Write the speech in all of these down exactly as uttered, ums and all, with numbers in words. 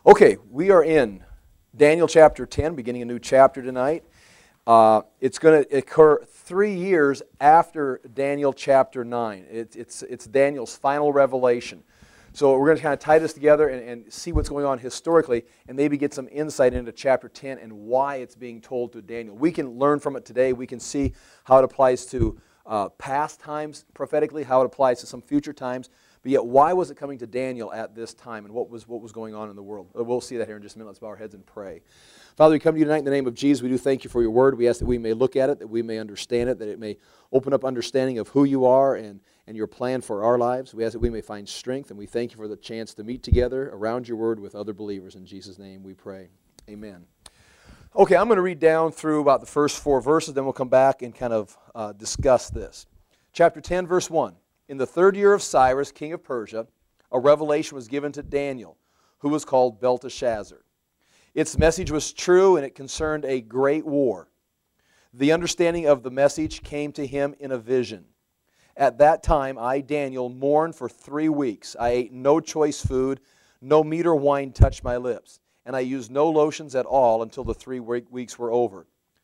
Okay, we are in Daniel chapter ten, beginning a new chapter tonight. Uh, it's going to occur three years after Daniel chapter nine. It, it's, it's Daniel's final revelation. So we're going to kind of tie this together and, and see what's going on historically and maybe get some insight into chapter ten and why it's being told to Daniel. We can learn from it today. We can see how it applies to uh, past times prophetically, how it applies to some future times. But yet, why was it coming to Daniel at this time, and what was what was going on in the world? We'll see that here in just a minute. Let's bow our heads and pray. Father, we come to you tonight in the name of Jesus. We do thank you for your word. We ask that we may look at it, that we may understand it, that it may open up understanding of who you are and, and your plan for our lives. We ask that we may find strength, and we thank you for the chance to meet together around your word with other believers. In Jesus' name we pray. Amen. Okay, I'm going to read down through about the first four verses, then we'll come back and kind of uh, discuss this. Chapter ten, verse one. In the third year of Cyrus, king of Persia, a revelation was given to Daniel, who was called Belteshazzar. Its message was true, and it concerned a great war. The understanding of the message came to him in a vision. At that time, I, Daniel, mourned for three weeks. I ate no choice food, no meat or wine touched my lips, and I used no lotions at all until the three weeks were over.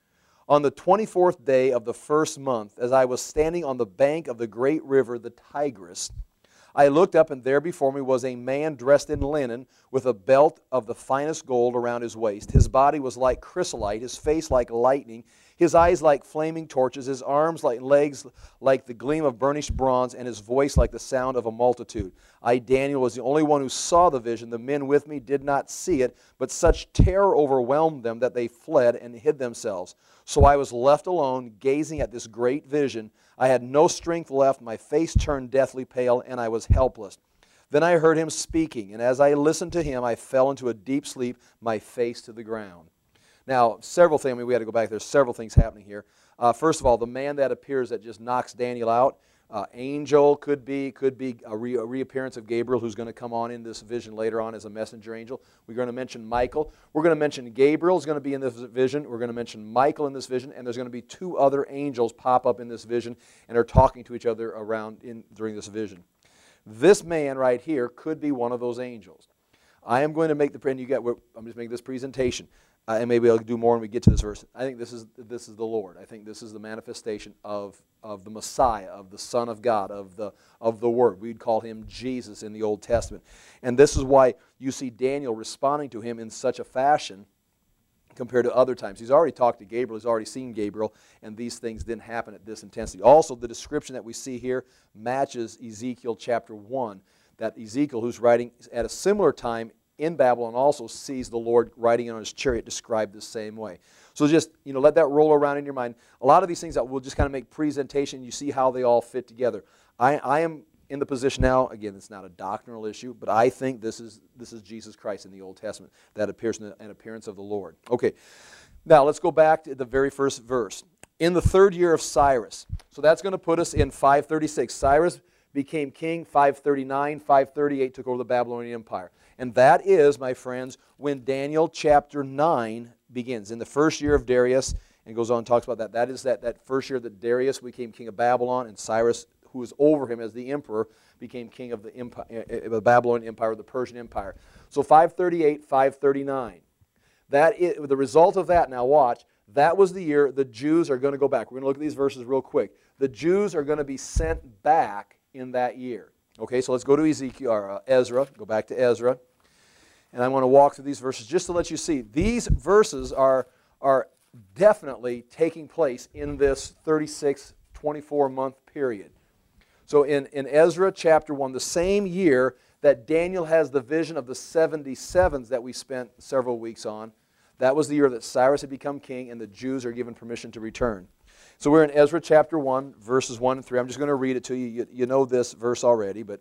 On the twenty-fourth day of the first month, as I was standing on the bank of the great river, the Tigris, I looked up, and there before me was a man dressed in linen, with a belt of the finest gold around his waist. His body was like chrysolite, his face like lightning, his eyes like flaming torches, his arms like legs like the gleam of burnished bronze, and his voice like the sound of a multitude. I, Daniel, was the only one who saw the vision. The men with me did not see it, but such terror overwhelmed them that they fled and hid themselves. So I was left alone, gazing at this great vision. I had no strength left, my face turned deathly pale, and I was helpless. Then I heard him speaking, and as I listened to him, I fell into a deep sleep, my face to the ground. Now, several things, I mean, we had to go back, there's several things happening here. Uh, first of all, the man that appears that just knocks Daniel out, uh, angel could be, could be a, re a reappearance of Gabriel, who's going to come on in this vision later on as a messenger angel. We're going to mention Michael. We're going to mention Gabriel is going to be in this vision. We're going to mention Michael in this vision, and there's going to be two other angels pop up in this vision and are talking to each other around in, during this vision. This man right here could be one of those angels. I am going to make the, and you get, I'm just making this presentation. Uh, and maybe I'll do more when we get to this verse. I think this is this is the Lord. I think this is the manifestation of, of the Messiah, of the Son of God, of the of the Word. We'd call him Jesus in the Old Testament. And this is why you see Daniel responding to him in such a fashion compared to other times. He's already talked to Gabriel, he's already seen Gabriel, and these things didn't happen at this intensity. Also, the description that we see here matches Ezekiel chapter one, that Ezekiel, who's writing at a similar time in Babylon, also sees the Lord riding on his chariot described the same way. So just, you know, let that roll around in your mind. A lot of these things that we'll just kind of make presentation, you see how they all fit together. I, I am in the position now, again, it's not a doctrinal issue, but I think this is, this is Jesus Christ in the Old Testament that appears in an appearance of the Lord. Okay, now let's go back to the very first verse. In the third year of Cyrus. So that's going to put us in five thirty-six. Cyrus became king, five thirty-nine, five thirty-eight took over the Babylonian Empire. And that is, my friends, when Daniel chapter nine begins. In the first year of Darius, and goes on and talks about that. That is that, that first year that Darius became king of Babylon, and Cyrus, who was over him as the emperor, became king of the, empire, of the Babylonian Empire, the Persian Empire. So five thirty-eight, five thirty-nine. That is, the result of that, now watch, that was the year the Jews are going to go back. We're going to look at these verses real quick. The Jews are going to be sent back in that year. Okay, so let's go to Ezekiel, or uh, Ezra, go back to Ezra. And I want to walk through these verses just to let you see. These verses are, are definitely taking place in this thirty-six, twenty-four month period. So in, in Ezra chapter one, the same year that Daniel has the vision of the seventy-sevens that we spent several weeks on, that was the year that Cyrus had become king and the Jews are given permission to return. So we're in Ezra chapter one, verses one and three. I'm just going to read it to you. You, you know this verse already, but...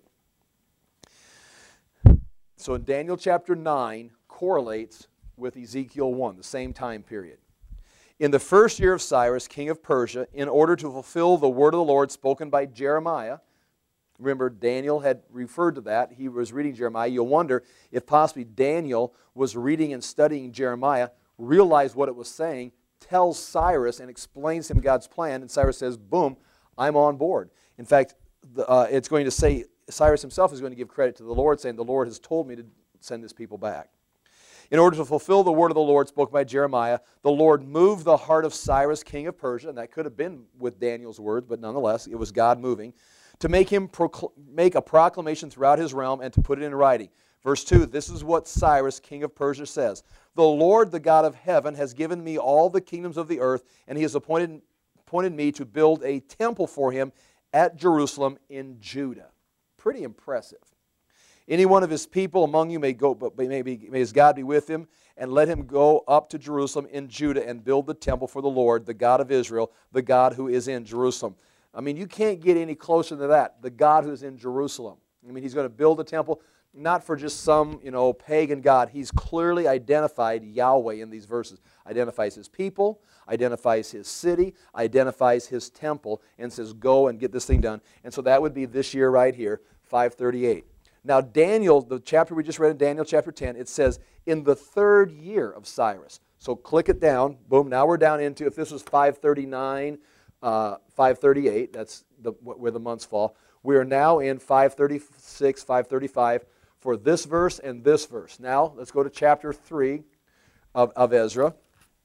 So in Daniel chapter nine correlates with Ezekiel one, the same time period. In the first year of Cyrus, king of Persia, in order to fulfill the word of the Lord spoken by Jeremiah, remember Daniel had referred to that. He was reading Jeremiah. You'll wonder if possibly Daniel was reading and studying Jeremiah, realized what it was saying, tells Cyrus and explains to him God's plan, and Cyrus says, boom, I'm on board. In fact, the, uh, it's going to say, Cyrus himself is going to give credit to the Lord, saying, the Lord has told me to send this people back. In order to fulfill the word of the Lord spoken by Jeremiah, the Lord moved the heart of Cyrus, king of Persia, and that could have been with Daniel's words, but nonetheless, it was God moving, to make him procl- make a proclamation throughout his realm and to put it in writing. Verse two, this is what Cyrus, king of Persia, says. The Lord, the God of heaven, has given me all the kingdoms of the earth, and he has appointed, appointed me to build a temple for him at Jerusalem in Judah. Pretty impressive. Any one of his people among you may go, but may, be, may his God be with him, and let him go up to Jerusalem in Judah and build the temple for the Lord, the God of Israel, the God who is in Jerusalem. I mean, you can't get any closer to that. The God who is in Jerusalem. I mean, he's going to build a temple, not for just some, you know, pagan god. He's clearly identified Yahweh in these verses. Identifies his people, identifies his city, identifies his temple, and says, go and get this thing done. And so that would be this year right here, five thirty-eight. Now, Daniel, the chapter we just read in Daniel chapter ten, it says, in the third year of Cyrus. So click it down. Boom. Now we're down into, if this was five thirty-nine, uh, five thirty-eight, that's the, where the months fall. We are now in five thirty-six, five thirty-five for this verse and this verse. Now, let's go to chapter three of, of Ezra.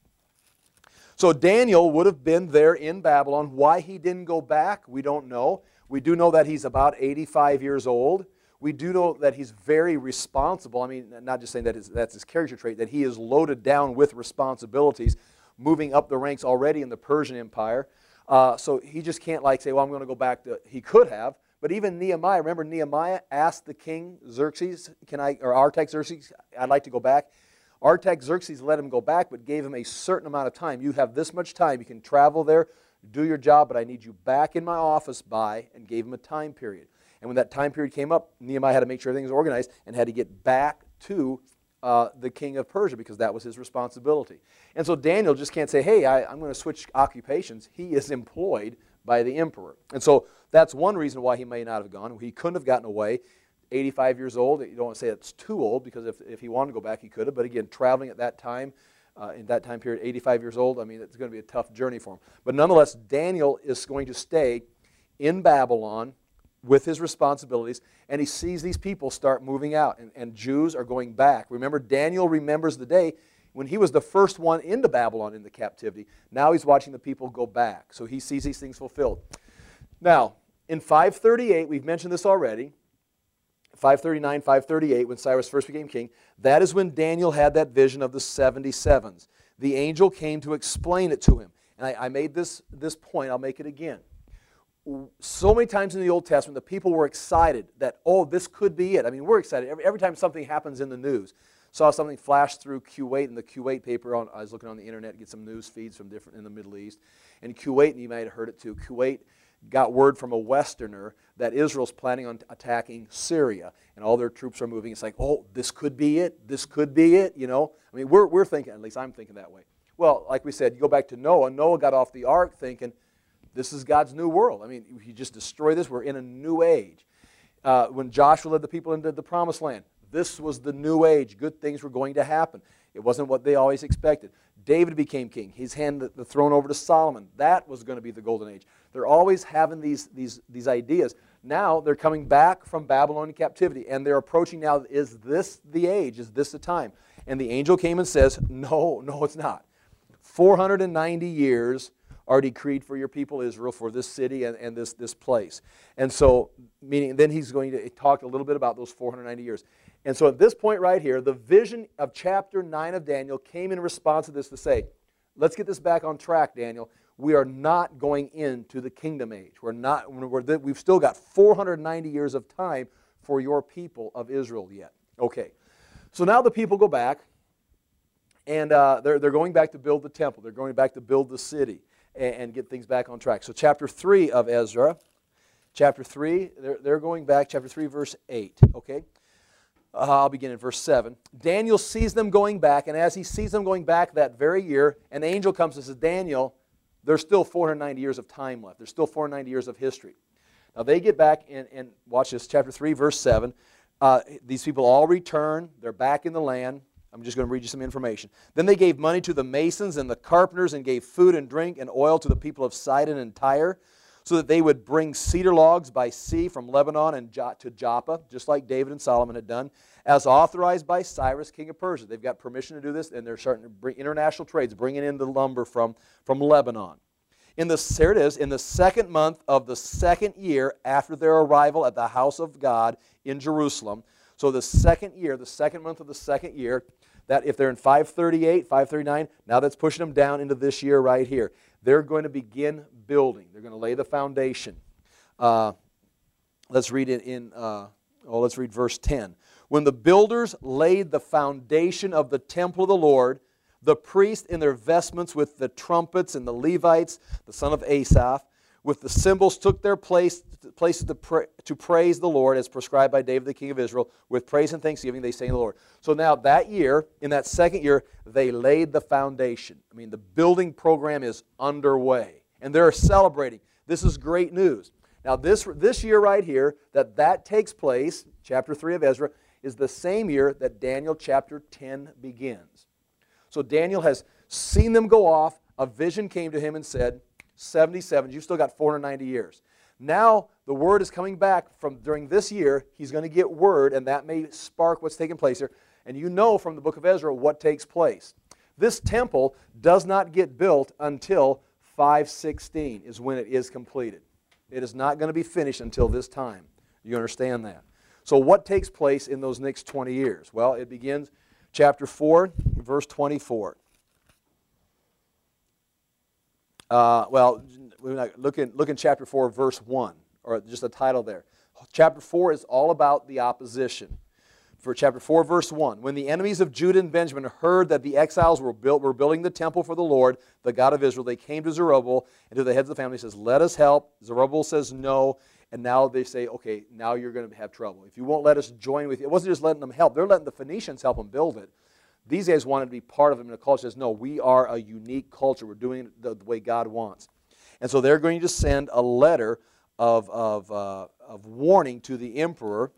So Daniel would have been there in Babylon. Why he didn't go back, we don't know. We do know that he's about eighty-five years old. We do know that he's very responsible. I mean, not just saying that his, that's his character trait, that he is loaded down with responsibilities, moving up the ranks already in the Persian Empire. Uh, so he just can't like say, well, I'm going to go back to, he could have. But even Nehemiah, remember Nehemiah asked the king Xerxes, can I, or Artaxerxes, I'd like to go back. Artaxerxes let him go back, but gave him a certain amount of time. You have this much time. You can travel there, do your job, but I need you back in my office by, and gave him a time period. And when that time period came up, Nehemiah had to make sure everything was organized and had to get back to uh, the king of Persia because that was his responsibility. And so Daniel just can't say, hey, I, I'm going to switch occupations. He is employed by the emperor. And so that's one reason why he may not have gone. He couldn't have gotten away. eighty-five years old, you don't want to say it's too old because if, if he wanted to go back, he could have. But again, traveling at that time, uh, in that time period, eighty-five years old, I mean, it's going to be a tough journey for him. But nonetheless, Daniel is going to stay in Babylon with his responsibilities, and he sees these people start moving out, and, and Jews are going back. Remember, Daniel remembers the day when he was the first one into Babylon in the captivity. Now he's watching the people go back, so he sees these things fulfilled. Now, in five thirty-eight, we've mentioned this already, five thirty-nine, five thirty-eight, when Cyrus first became king, that is when Daniel had that vision of the seventy-sevens. The angel came to explain it to him. And I, I made this, this point, I'll make it again. So many times in the Old Testament, the people were excited that, oh, this could be it. I mean, we're excited. Every, every time something happens in the news. Saw something flash through Kuwait in the Kuwait paper. On, I was looking on the internet to get some news feeds from different in the Middle East. And Kuwait, and you might have heard it too, Kuwait got word from a Westerner that Israel's planning on attacking Syria. And all their troops are moving. It's like, oh, this could be it. This could be it, you know. I mean, we're, we're thinking, at least I'm thinking that way. Well, like we said, you go back to Noah. Noah got off the ark thinking, this is God's new world. I mean, you just destroy this. We're in a new age. Uh, when Joshua led the people into the promised land, this was the new age. Good things were going to happen. It wasn't what they always expected. David became king. He's handed the throne over to Solomon. That was going to be the golden age. They're always having these, these, these ideas. Now they're coming back from Babylonian captivity, and they're approaching now, is this the age? Is this the time? And the angel came and says, no, no, it's not. four hundred ninety years are decreed for your people Israel, for this city and, and this, this place. And so, meaning, then he's going to talk a little bit about those four hundred ninety years. And so at this point right here, the vision of chapter nine of Daniel came in response to this to say, let's get this back on track, Daniel. We are not going into the kingdom age. We're not, we're, we've still got four hundred ninety years of time for your people of Israel yet. Okay, so now the people go back, and uh, they're, they're going back to build the temple. They're going back to build the city and, and get things back on track. So chapter three of Ezra, chapter three, they're, they're going back, chapter three, verse eight, okay? Uh, I'll begin in verse seven. Daniel sees them going back, and as he sees them going back that very year, an angel comes and says, Daniel, there's still four hundred ninety years of time left. There's still four hundred ninety years of history. Now they get back, and, and watch this, chapter three, verse seven. Uh, these people all return. They're back in the land. I'm just going to read you some information. Then they gave money to the masons and the carpenters and gave food and drink and oil to the people of Sidon and Tyre, so that they would bring cedar logs by sea from Lebanon and to Joppa, just like David and Solomon had done. as authorized by Cyrus, king of Persia. They've got permission to do this, and they're starting to bring international trades, bringing in the lumber from, from Lebanon. In the, here it is, in the second month of the second year after their arrival at the house of God in Jerusalem. So the second year, the second month of the second year, that if they're in five thirty-eight, five thirty-nine, now that's pushing them down into this year right here. They're going to begin building. They're going to lay the foundation. Uh, let's read it in, uh, oh, let's read verse ten. When the builders laid the foundation of the temple of the Lord, the priests in their vestments with the trumpets and the Levites, the son of Asaph, with the cymbals took their place, places to, pra to praise the Lord as prescribed by David the king of Israel. With praise and thanksgiving they sang the Lord. So now that year, in that second year, they laid the foundation. I mean, the building program is underway. And they're celebrating. This is great news. Now this, this year right here, that that takes place, chapter three of Ezra, is the same year that Daniel chapter ten begins. So Daniel has seen them go off. A vision came to him and said, seventy-seven, you've still got four hundred ninety years. Now the word is coming back from during this year. He's going to get word, and that may spark what's taking place here. And you know from the book of Ezra what takes place. This temple does not get built until five sixteen is when it is completed. It is not going to be finished until this time. You understand that? So what takes place in those next twenty years? Well, it begins chapter four, verse twenty-four. Uh, well, look in, look in chapter four, verse one, or just the title there. Chapter four is all about the opposition. For chapter four, verse one, when the enemies of Judah and Benjamin heard that the exiles were, built, were building the temple for the Lord, the God of Israel, they came to Zerubbabel and to the heads of the family and says, let us help. Zerubbabel says no, and now they say, okay, now you're going to have trouble. If you won't let us join with you, it wasn't just letting them help. They're letting the Phoenicians help them build it. These guys wanted to be part of it, and the culture says, no, we are a unique culture. We're doing it the, the way God wants. And so they're going to send a letter of, of, uh, of warning to the emperor,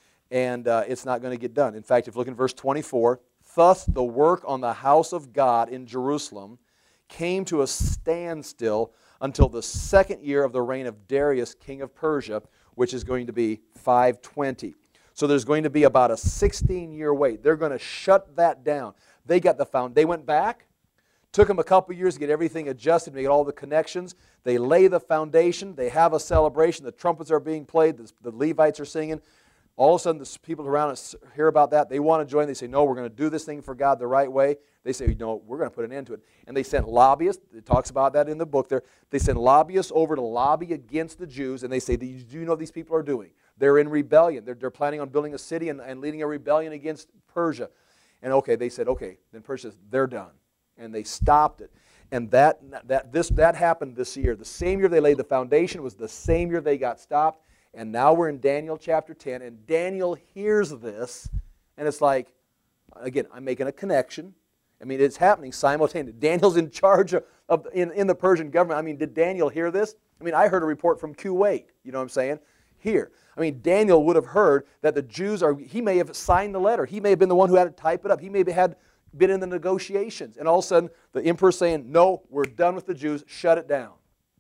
and uh, it's not going to get done. In fact, if you look in verse twenty-four, thus the work on the house of God in Jerusalem came to a standstill until the second year of the reign of Darius, king of Persia, which is going to be five twenty. So there's going to be about a sixteen-year wait. They're going to shut that down. They got the found. They went back. Took them a couple years to get everything adjusted, to get all the connections. They lay the foundation. They have a celebration. The trumpets are being played. The, the Levites are singing. All of a sudden, the people around us hear about that. They want to join. They say, no, we're going to do this thing for God the right way. They say, no, we're going to put an end to it. And they sent lobbyists. It talks about that in the book there. They sent lobbyists over to lobby against the Jews, and they say, do you know what these people are doing? They're in rebellion. They're, they're planning on building a city and, and leading a rebellion against Persia. And okay, they said, okay. Then Persia says, they're done. And they stopped it. And that, that, this, that happened this year. The same year they laid the foundation was the same year they got stopped. And now we're in Daniel chapter ten, and Daniel hears this, and it's like, again, I'm making a connection. I mean, it's happening simultaneously. Daniel's in charge of, of in, in the Persian government. I mean, did Daniel hear this? I mean, I heard a report from Kuwait, you know what I'm saying? Here. I mean, Daniel would have heard that the Jews are, he may have signed the letter. He may have been the one who had to type it up. He may have had been in the negotiations. And all of a sudden, the emperor's saying, no, we're done with the Jews. Shut it down.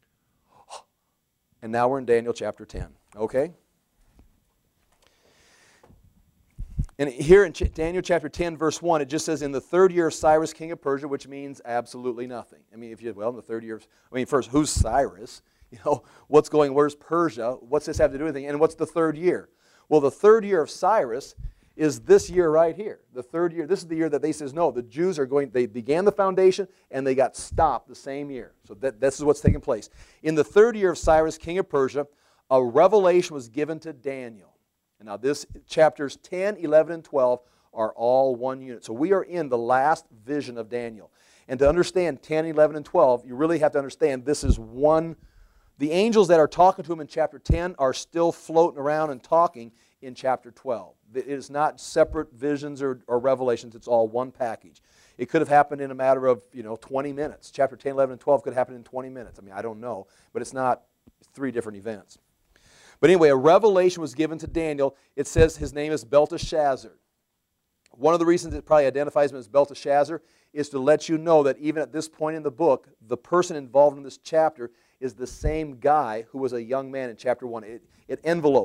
And now we're in Daniel chapter ten. Okay? And here in Daniel chapter ten, verse one, it just says, in the third year of Cyrus, king of Persia, which means absolutely nothing. I mean, if you, well, in the third year of, I mean, first, who's Cyrus? You know, what's going, where's Persia? What's this have to do with anything? And what's the third year? Well, the third year of Cyrus is this year right here. The third year, this is the year that they says, no, the Jews are going, they began the foundation and they got stopped the same year. So that, this is what's taking place. In the third year of Cyrus, king of Persia, a revelation was given to Daniel. And now this, chapters ten, eleven, and twelve are all one unit. So we are in the last vision of Daniel. And to understand ten, eleven, and twelve, you really have to understand this is one. The angels that are talking to him in chapter ten are still floating around and talking in chapter twelve. It is not separate visions or, or revelations. It's all one package. It could have happened in a matter of, you know, twenty minutes. Chapter ten, eleven, and twelve could happen in twenty minutes. I mean, I don't know. But it's not three different events. But anyway, a revelation was given to Daniel. It says his name is Belteshazzar. One of the reasons it probably identifies him as Belteshazzar is to let you know that even at this point in the book, the person involved in this chapter is the same guy who was a young man in chapter one. It, it envelopes it.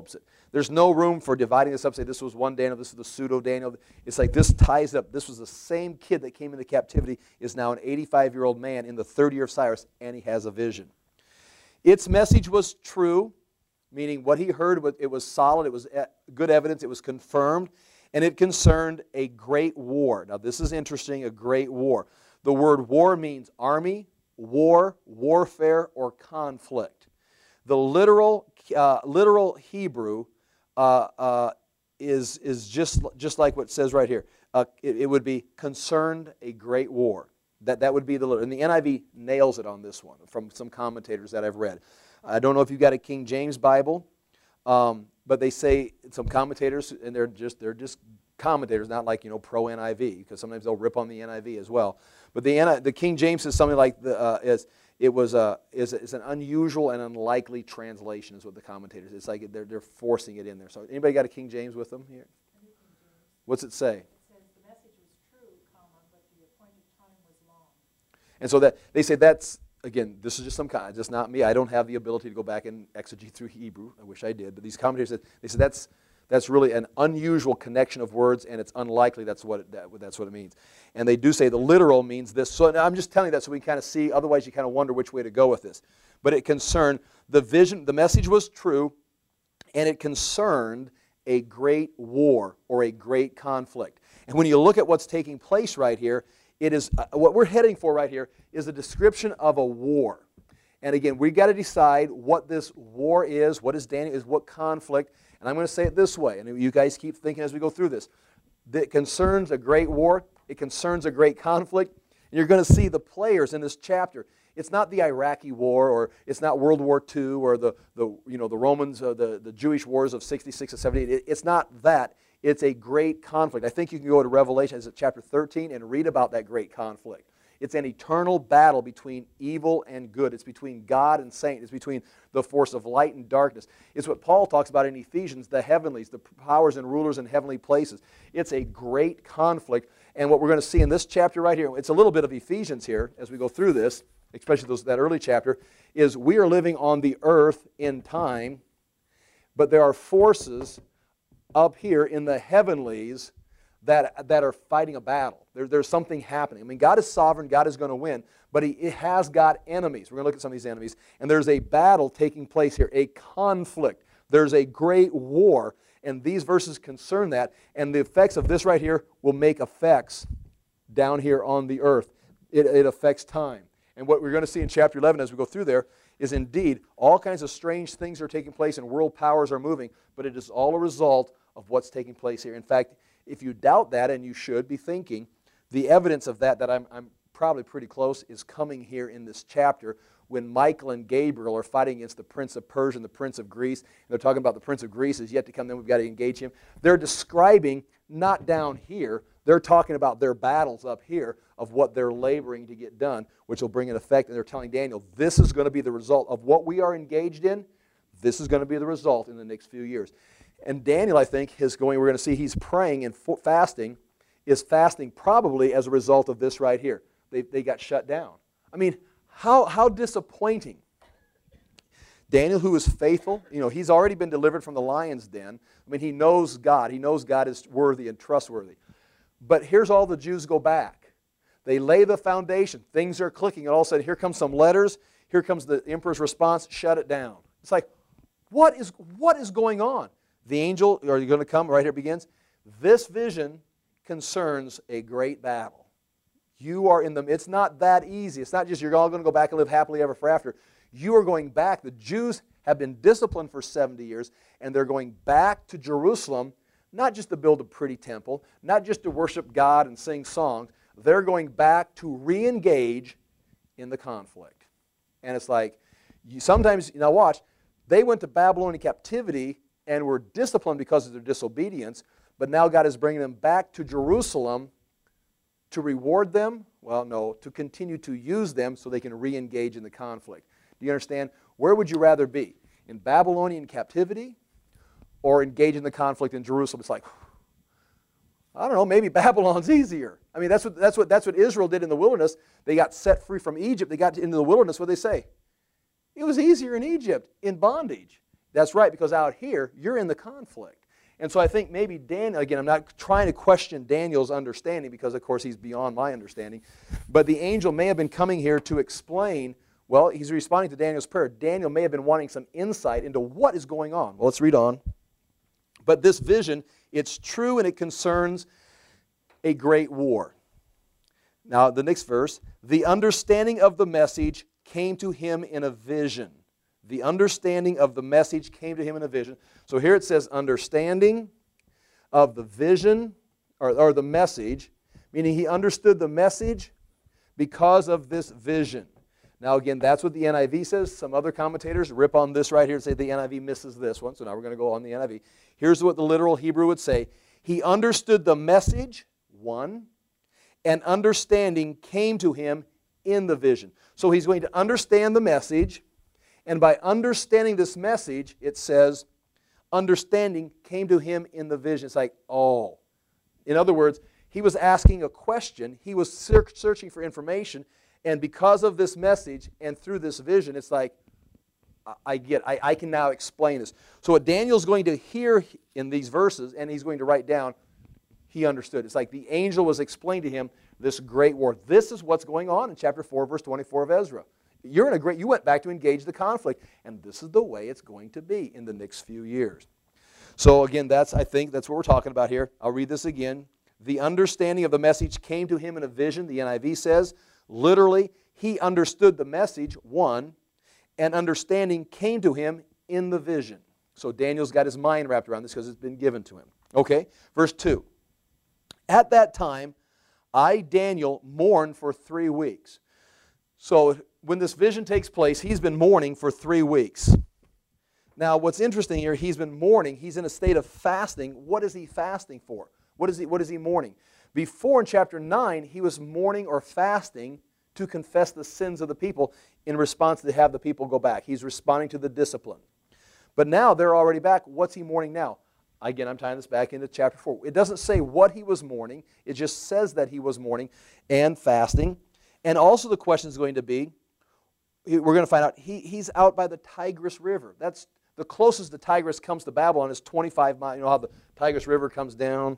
There's no room for dividing this up, say this was one Daniel, this is the pseudo-Daniel. It's like this ties up. This was the same kid that came into captivity, is now an eighty-five-year-old man in the third year of Cyrus, and he has a vision. Its message was true, meaning what he heard, it was solid, it was good evidence, it was confirmed, and it concerned a great war. Now this is interesting, a great war. The word war means army, war, warfare, or conflict. The literal, uh, literal Hebrew uh, uh, is, is just, just like what it says right here. Uh, it, it would be concerned a great war. That, that would be the literal. And the N I V nails it on this one from some commentators that I've read. I don't know if you've got a King James Bible, um, but they say, some commentators, and they're just, they're just commentators, not like, you know, pro-N I V, because sometimes they'll rip on the N I V as well. But the, the King James is something like, the, uh, is, it was a, is, is an unusual and unlikely translation is what the commentators, it's like they're, they're forcing it in there. So anybody got a King James with them here? What's it say? And so that they say that's, again, this is just some kind, just not me. I don't have the ability to go back and exegete through Hebrew. I wish I did. But these commentators said, they said that's, that's really an unusual connection of words, and it's unlikely that's what it, that, that's what it means. And they do say the literal means this. So I'm just telling you that so we can kind of see. Otherwise, you kind of wonder which way to go with this. But it concerned the vision. The message was true, and it concerned a great war or a great conflict. And when you look at what's taking place right here, it is, uh, what we're heading for right here is a description of a war. And again, we've got to decide what this war is, what is Daniel, is what conflict. And I'm going to say it this way, and you guys keep thinking as we go through this. It concerns a great war. It concerns a great conflict. And you're going to see the players in this chapter. It's not the Iraqi war, or it's not World War Two, or the, the, you know, the Romans, uh, the, the Jewish wars of sixty-six and seventy-eight. It, it's not that. It's a great conflict. I think you can go to Revelation, is it chapter thirteen, and read about that great conflict. It's an eternal battle between evil and good. It's between God and Satan. It's between the force of light and darkness. It's what Paul talks about in Ephesians, the heavenlies, the powers and rulers in heavenly places. It's a great conflict. And what we're going to see in this chapter right here, it's a little bit of Ephesians here as we go through this, especially those, that early chapter, is we are living on the earth in time, but there are forces up here in the heavenlies that, that are fighting a battle. There, there's something happening. I mean, God is sovereign. God is going to win, but He it has got enemies. We're going to look at some of these enemies, and there's a battle taking place here, a conflict. There's a great war, and these verses concern that, and the effects of this right here will make effects down here on the earth. It, it affects time. And what we're going to see in chapter eleven as we go through there is indeed all kinds of strange things are taking place and world powers are moving, but it is all a result of what's taking place here. In fact, if you doubt that, and you should be thinking, the evidence of that, that I'm, I'm probably pretty close, is coming here in this chapter when Michael and Gabriel are fighting against the prince of Persia and the prince of Greece. And they're talking about the prince of Greece is yet to come, then we've got to engage him. They're describing, not down here, they're talking about their battles up here of what they're laboring to get done, which will bring an effect. And they're telling Daniel, this is going to be the result of what we are engaged in. This is going to be the result in the next few years. And Daniel, I think, is going, we're going to see he's praying and fasting, is fasting probably as a result of this right here. They, they got shut down. I mean, how, how disappointing. Daniel, who is faithful, you know, he's already been delivered from the lion's den. I mean, he knows God. He knows God is worthy and trustworthy. But here's all the Jews go back. They lay the foundation. Things are clicking, and all of a sudden, here comes some letters. Here comes the emperor's response. Shut it down. It's like, what is, what is going on? The angel, are you going to come? Right here it begins. This vision concerns a great battle. You are in the, it's not that easy. It's not just you're all going to go back and live happily ever after. You are going back. The Jews have been disciplined for seventy years, and they're going back to Jerusalem, not just to build a pretty temple, not just to worship God and sing songs. They're going back to re-engage in the conflict. And it's like, you sometimes, now watch, they went to Babylonian captivity and were disciplined because of their disobedience, but now God is bringing them back to Jerusalem to reward them? Well, no, to continue to use them so they can re-engage in the conflict. Do you understand? Where would you rather be? In Babylonian captivity or engage in the conflict in Jerusalem? It's like, I don't know, maybe Babylon's easier. I mean, that's what, that's what, that's what Israel did in the wilderness. They got set free from Egypt. They got into the wilderness. What did they say? It was easier in Egypt, in bondage. That's right, because out here, you're in the conflict. And so I think maybe Daniel, again, I'm not trying to question Daniel's understanding because, of course, he's beyond my understanding. But the angel may have been coming here to explain, well, he's responding to Daniel's prayer. Daniel may have been wanting some insight into what is going on. Well, let's read on. But this vision, it's true and it concerns a great war. Now, the next verse, the understanding of the message came to him in a vision. The understanding of the message came to him in a vision. So here it says understanding of the vision or, or the message, meaning he understood the message because of this vision. Now again, that's what the N I V says. Some other commentators rip on this right here and say the N I V misses this one. So now we're going to go on the N I V. Here's what the literal Hebrew would say. He understood the message, one, and understanding came to him in the vision. So he's going to understand the message, and by understanding this message, it says, understanding came to him in the vision. It's like, oh. In other words, he was asking a question. He was searching for information. And because of this message and through this vision, it's like, I get, I, I can now explain this. So what Daniel's going to hear in these verses, and he's going to write down, he understood. It's like the angel was explaining to him this great war. This is what's going on in chapter four, verse twenty-four of Ezra. You're in a great, you went back to engage the conflict, and this is the way it's going to be in the next few years. So again, that's, I think that's what we're talking about here. I'll read this again. The understanding of the message came to him in a vision, the N I V says. Literally, he understood the message, one, and understanding came to him in the vision. So Daniel's got his mind wrapped around this because it's been given to him. Okay, verse two. At that time, I, Daniel, mourned for three weeks. So when this vision takes place, he's been mourning for three weeks. Now, what's interesting here, he's been mourning. He's in a state of fasting. What is he fasting for? What is he, what is he mourning? Before in chapter nine, he was mourning or fasting to confess the sins of the people in response to have the people go back. He's responding to the discipline. But now they're already back. What's he mourning now? Again, I'm tying this back into chapter four. It doesn't say what he was mourning. It just says that he was mourning and fasting. And also the question is going to be, we're going to find out, he, he's out by the Tigris River. That's the closest the Tigris comes to Babylon is twenty-five miles. You know how the Tigris River comes down?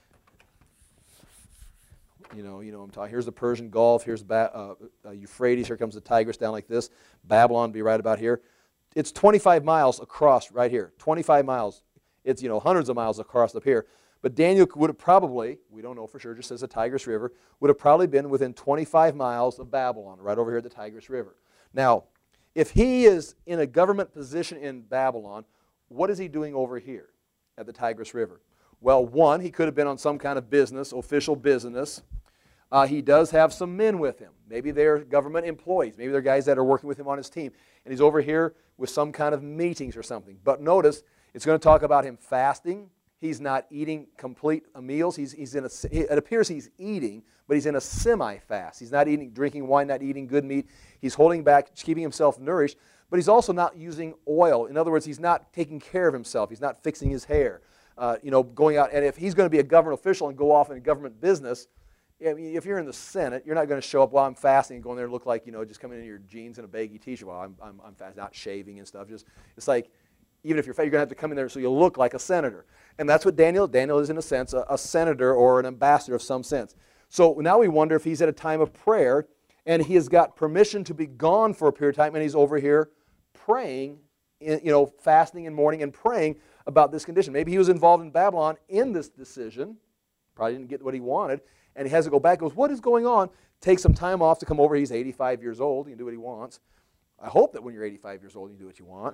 You know, you know I'm talking. Here's the Persian Gulf. Here's ba uh, uh, Euphrates. Here comes the Tigris down like this. Babylon would be right about here. It's twenty-five miles across right here. twenty-five miles. It's, you know, hundreds of miles across up here. But Daniel would have probably, we don't know for sure, just says the Tigris River, would have probably been within twenty-five miles of Babylon, right over here at the Tigris River. Now, if he is in a government position in Babylon, what is he doing over here at the Tigris River? Well, one, he could have been on some kind of business, official business. Uh, he does have some men with him. Maybe they're government employees. Maybe they're guys that are working with him on his team. And he's over here with some kind of meetings or something. But notice, it's going to talk about him fasting. He's not eating complete meals. He's, he's in a, it appears he's eating, but he's in a semi-fast. He's not eating, drinking wine, not eating good meat. He's holding back, keeping himself nourished, but he's also not using oil. In other words, he's not taking care of himself. He's not fixing his hair. Uh, you know, going out, and if he's going to be a government official and go off in a government business, I mean, if you're in the Senate, you're not going to show up while I'm fasting and go in there and look like, you know, just coming in your jeans and a baggy t-shirt while I'm, I'm, I'm fast, not shaving and stuff. Just, it's like, even if you're fat, you're going to have to come in there so you look like a senator. And that's what Daniel, Daniel is in a sense a, a senator or an ambassador of some sense. So now we wonder if he's at a time of prayer and he has got permission to be gone for a period of time and he's over here praying, you know, fasting and mourning and praying about this condition. Maybe he was involved in Babylon in this decision, probably didn't get what he wanted, and he has to go back, goes, what is going on? Take some time off to come over. He's eighty-five years old. He can do what he wants. I hope that when you're eighty-five years old, you do what you want.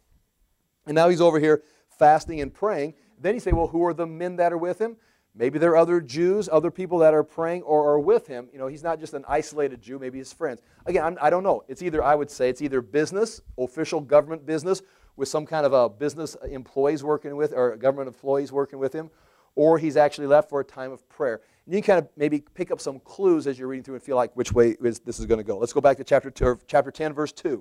And now he's over here fasting and praying. Then you say, well, who are the men that are with him? Maybe there are other Jews, other people that are praying or are with him. You know, he's not just an isolated Jew, maybe his friends. Again, I'm, I don't know. It's either, I would say, it's either business, official government business, with some kind of a business employees working with, or government employees working with him, or he's actually left for a time of prayer. And you can kind of maybe pick up some clues as you're reading through and feel like which way is, this is going to go. Let's go back to chapter, two, chapter ten, verse two.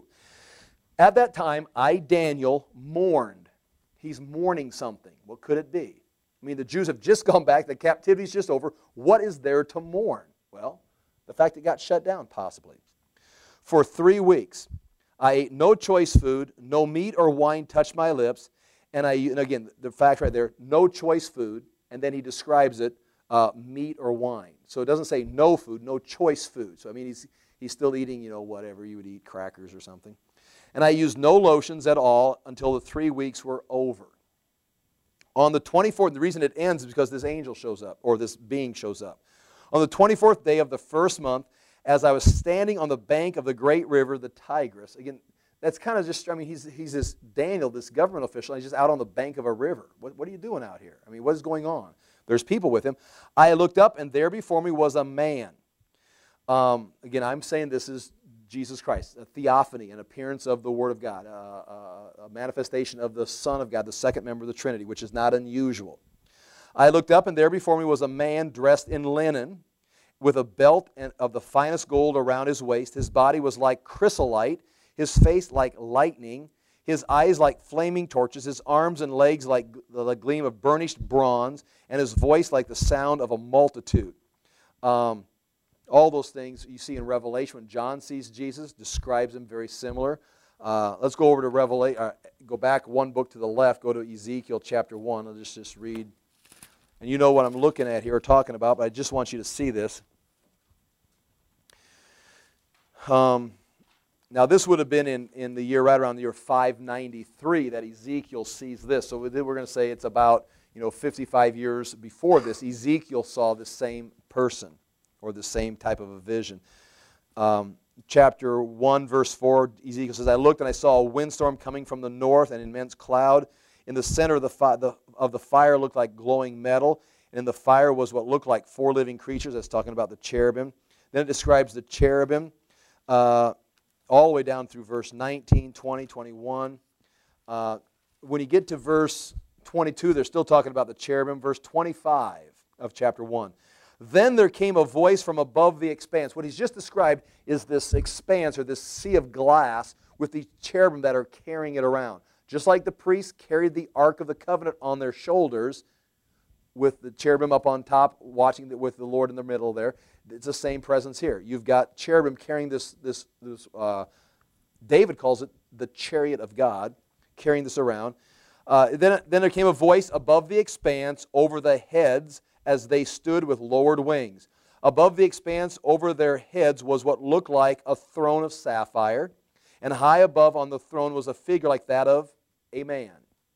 At that time, I, Daniel, mourned. He's mourning something. What could it be? I mean, the Jews have just gone back. The captivity's just over. What is there to mourn? Well, the fact it got shut down, possibly. For three weeks, I ate no choice food, no meat or wine touched my lips, and I, and again, the fact right there, no choice food, and then he describes it, uh, meat or wine. So it doesn't say no food, no choice food. So I mean, he's, he's still eating, you know, whatever you would eat, crackers or something. And I used no lotions at all until the three weeks were over. On the twenty-fourth, the reason it ends is because this angel shows up, or this being shows up. On the twenty-fourth day of the first month, as I was standing on the bank of the great river, the Tigris. Again, that's kind of just, I mean, he's, he's this Daniel, this government official, and he's just out on the bank of a river. What, what are you doing out here? I mean, what is going on? There's people with him. I looked up, and there before me was a man. Um, again, I'm saying this is Jesus Christ, a theophany, an appearance of the Word of God, uh, a, a manifestation of the Son of God, the second member of the Trinity, which is not unusual. I looked up, and there before me was a man dressed in linen, with a belt of the finest gold around his waist. His body was like chrysolite, his face like lightning, his eyes like flaming torches, his arms and legs like the gleam of burnished bronze, and his voice like the sound of a multitude. Um, all those things you see in Revelation when John sees Jesus, describes him very similar. Uh, let's go over to Revelation. Uh, go back one book to the left. Go to Ezekiel chapter one. I'll just, just read. And you know what I'm looking at here, talking about, but I just want you to see this. Um, now, this would have been in, in the year, right around the year five ninety-three that Ezekiel sees this. So we're going to say it's about, you know, fifty-five years before this. Ezekiel saw the same person or the same type of a vision. Um, chapter one, verse four, Ezekiel says, I looked and I saw a windstorm coming from the north, an immense cloud. In the center of the, fi the, of the fire looked like glowing metal, and in the fire was what looked like four living creatures. That's talking about the cherubim. Then it describes the cherubim uh, all the way down through verse nineteen, twenty, twenty-one. Uh, when you get to verse twenty-two, they're still talking about the cherubim. Verse twenty-five of chapter one. Then there came a voice from above the expanse. What he's just described is this expanse or this sea of glass with these cherubim that are carrying it around. Just like the priests carried the Ark of the Covenant on their shoulders with the cherubim up on top, watching the, with the Lord in the middle there, it's the same presence here. You've got cherubim carrying this, this, this uh, David calls it the chariot of God, carrying this around. Uh, then, then there came a voice above the expanse over the heads as they stood with lowered wings. Above the expanse over their heads was what looked like a throne of sapphire, and high above on the throne was a figure like that of a man.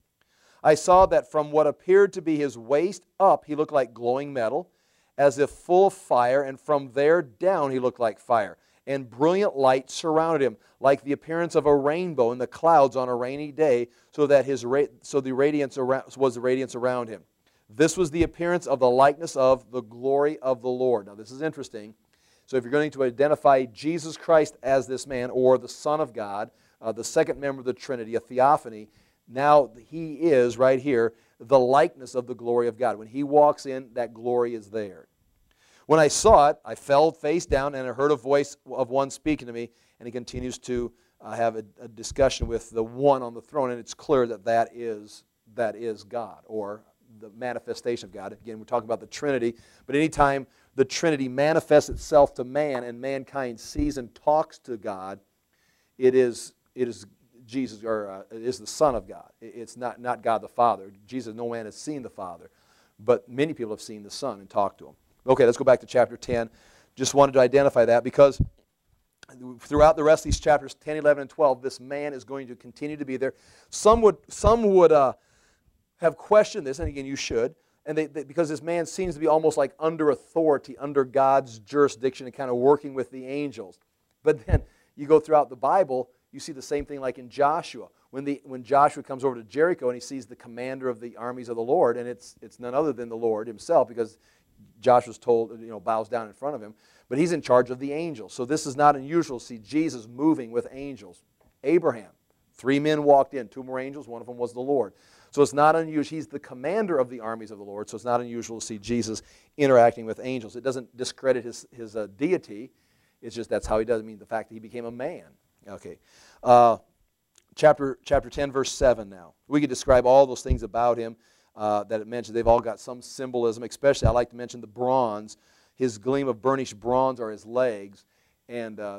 I saw that from what appeared to be his waist up, he looked like glowing metal, as if full of fire, and from there down he looked like fire. And brilliant light surrounded him, like the appearance of a rainbow in the clouds on a rainy day, so that his ra so the radiance around, was the radiance around him. This was the appearance of the likeness of the glory of the Lord. Now this is interesting. So if you're going to identify Jesus Christ as this man, or the Son of God, uh, the second member of the Trinity, a theophany, now he is, right here, the likeness of the glory of God. When he walks in, that glory is there. When I saw it, I fell face down, and I heard a voice of one speaking to me, and he continues to uh, have a, a discussion with the one on the throne, and it's clear that that is, that is God, or the manifestation of God. Again, we're talking about the Trinity, but anytime the Trinity manifests itself to man and mankind sees and talks to God, it is, it is Jesus, or uh, it is the Son of God. It's not, not God the Father. Jesus, no man has seen the Father, but many people have seen the Son and talked to him. Okay, let's go back to chapter ten. Just wanted to identify that because throughout the rest of these chapters, ten, eleven, and twelve, this man is going to continue to be there. Some would, some would uh, have questioned this, and again, you should, and they, they, because this man seems to be almost like under authority, under God's jurisdiction, and kind of working with the angels. But then you go throughout the Bible, you see the same thing like in Joshua. When, the, when Joshua comes over to Jericho and he sees the commander of the armies of the Lord, and it's, it's none other than the Lord himself, because Joshua's told, you know, bows down in front of him, but he's in charge of the angels. So this is not unusual to see Jesus moving with angels. Abraham, three men walked in, two more angels, one of them was the Lord. So it's not unusual. He's the commander of the armies of the Lord, so it's not unusual to see Jesus interacting with angels. It doesn't discredit his, his uh, deity. It's just that's how he does it. I mean, the fact that he became a man. Okay. Uh, chapter, chapter ten, verse seven now. We could describe all those things about him uh, that it mentions. They've all got some symbolism, especially I like to mention the bronze. His gleam of burnished bronze are his legs, and uh, that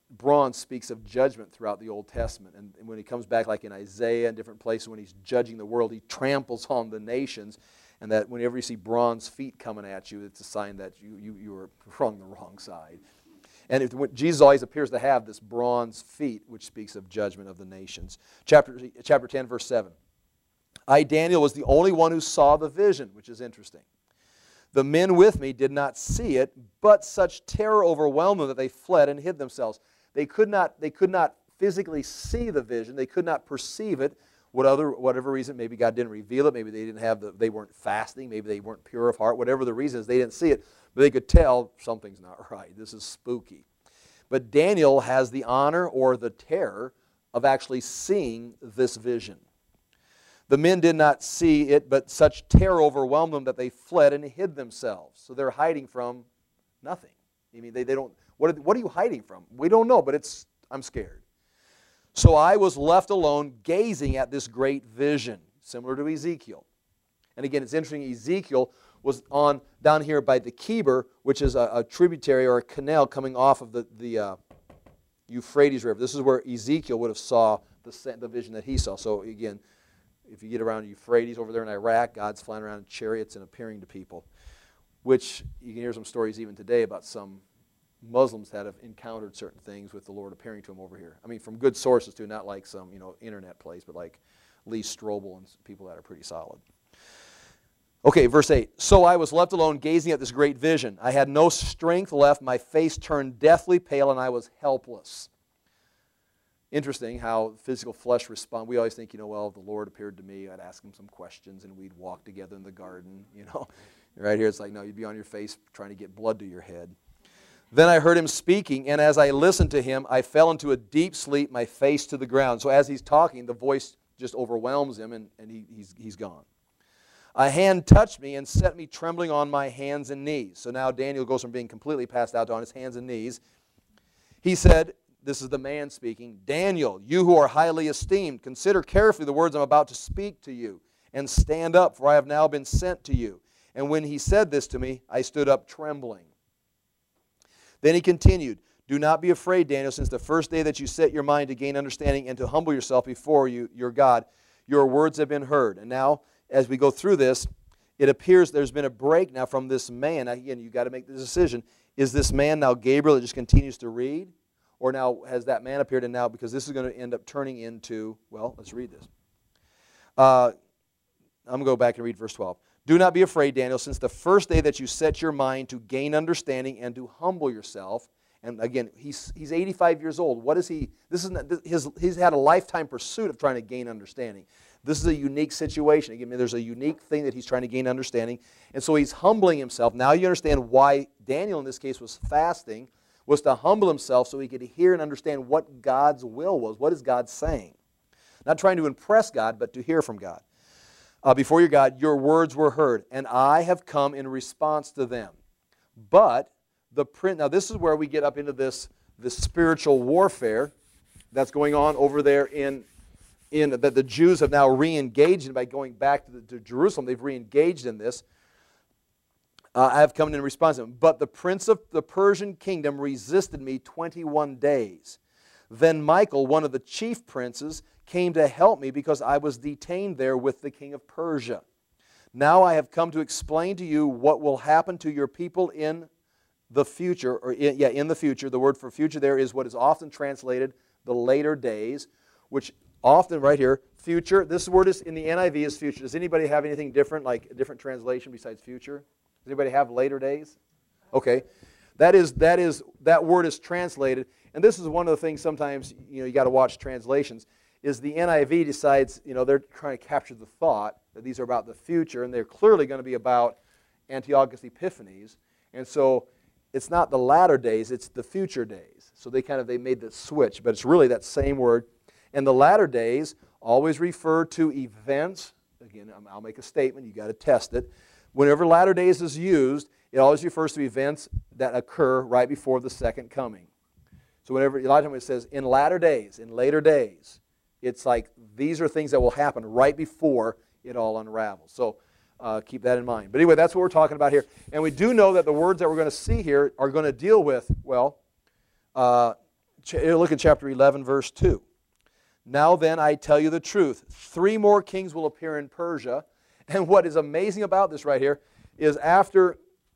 bronze speaks of judgment throughout the Old Testament. And when he comes back, like in Isaiah and different places, when he's judging the world, he tramples on the nations. And that whenever you see bronze feet coming at you, it's a sign that you, you, you were on the wrong side. And if, when, Jesus always appears to have this bronze feet, which speaks of judgment of the nations. Chapter, chapter ten, verse seven. I, Daniel, was the only one who saw the vision, which is interesting. The men with me did not see it, but such terror overwhelmed them that they fled and hid themselves. They could not, they could not physically see the vision. They could not perceive it. What other, whatever reason, maybe God didn't reveal it. Maybe they didn't have the, they weren't fasting. Maybe they weren't pure of heart. Whatever the reason is, they didn't see it. But they could tell something's not right. This is spooky. But Daniel has the honor or the terror of actually seeing this vision. The men did not see it, but such terror overwhelmed them that they fled and hid themselves. So they're hiding from nothing. I mean, they, they don't, what are, what are you hiding from? We don't know, but it's, I'm scared. So I was left alone gazing at this great vision, similar to Ezekiel. And again, it's interesting, Ezekiel was on down here by the Kebar, which is a, a tributary or a canal coming off of the, the uh, Euphrates River. This is where Ezekiel would have saw the, the vision that he saw. So again, if you get around Euphrates over there in Iraq, God's flying around in chariots and appearing to people, which you can hear some stories even today about some Muslims that have encountered certain things with the Lord appearing to them over here. I mean, from good sources too, not like some, you know, internet place, but like Lee Strobel and people that are pretty solid. Okay, verse eight. So I was left alone gazing at this great vision. I had no strength left. My face turned deathly pale, and I was helpless. Interesting how physical flesh respond. We always think, you know, well, if the Lord appeared to me, I'd ask him some questions, and we'd walk together in the garden, you know. Right here, it's like, no, you'd be on your face trying to get blood to your head. Then I heard him speaking, and as I listened to him, I fell into a deep sleep, my face to the ground. So as he's talking, the voice just overwhelms him, and, and he, he's, he's gone. A hand touched me and set me trembling on my hands and knees. So now Daniel goes from being completely passed out to on his hands and knees. He said, this is the man speaking, Daniel, you who are highly esteemed, consider carefully the words I'm about to speak to you, and stand up, for I have now been sent to you. And when he said this to me, I stood up trembling. Then he continued, do not be afraid, Daniel, since the first day that you set your mind to gain understanding and to humble yourself before you, your God, your words have been heard. And now, as we go through this, it appears there's been a break now from this man. Now, again, you've got to make the decision. Is this man now Gabriel that just continues to read? Or now has that man appeared and now, because this is going to end up turning into, well, let's read this. Uh, I'm going to go back and read verse twelve. Do not be afraid, Daniel, since the first day that you set your mind to gain understanding and to humble yourself. And again, he's, he's eighty-five years old. What is he? This is not, his, he's had a lifetime pursuit of trying to gain understanding. This is a unique situation. Again, there's a unique thing that he's trying to gain understanding. And so he's humbling himself. Now you understand why Daniel in this case was fasting, was to humble himself so he could hear and understand what God's will was. What is God saying? Not trying to impress God, but to hear from God. Uh, before your God, your words were heard, and I have come in response to them. But the print, now this is where we get up into this, this spiritual warfare that's going on over there in, in that the Jews have now re-engaged in by going back to, the, to Jerusalem. They've re-engaged in this. Uh, I have come in response to them. But the prince of the Persian kingdom resisted me twenty-one days. Then Michael, one of the chief princes, came to help me because I was detained there with the king of Persia. Now I have come to explain to you what will happen to your people in the future, or in, yeah, in the future. The word for future there is what is often translated the later days, which often right here, future, this word is in the N I V is future. Does anybody have anything different, like a different translation besides future? Does anybody have later days? Okay. That is, that is, that word is translated, and this is one of the things sometimes, you know, you got to watch translations, is the N I V decides, you know, they're trying to capture the thought that these are about the future, and they're clearly going to be about Antiochus Epiphanes, and so it's not the latter days, it's the future days. So they kind of, they made the switch, but it's really that same word. And the latter days always refer to events. Again, I'll make a statement, you got to test it. Whenever latter days is used, it always refers to events that occur right before the second coming. So whenever, a lot of times it says in latter days, in later days, it's like these are things that will happen right before it all unravels. So uh, keep that in mind. But anyway, that's what we're talking about here. And we do know that the words that we're going to see here are going to deal with, well, uh, look at chapter eleven, verse two. Now then, I tell you the truth. Three more kings will appear in Persia. And what is amazing about this right here is after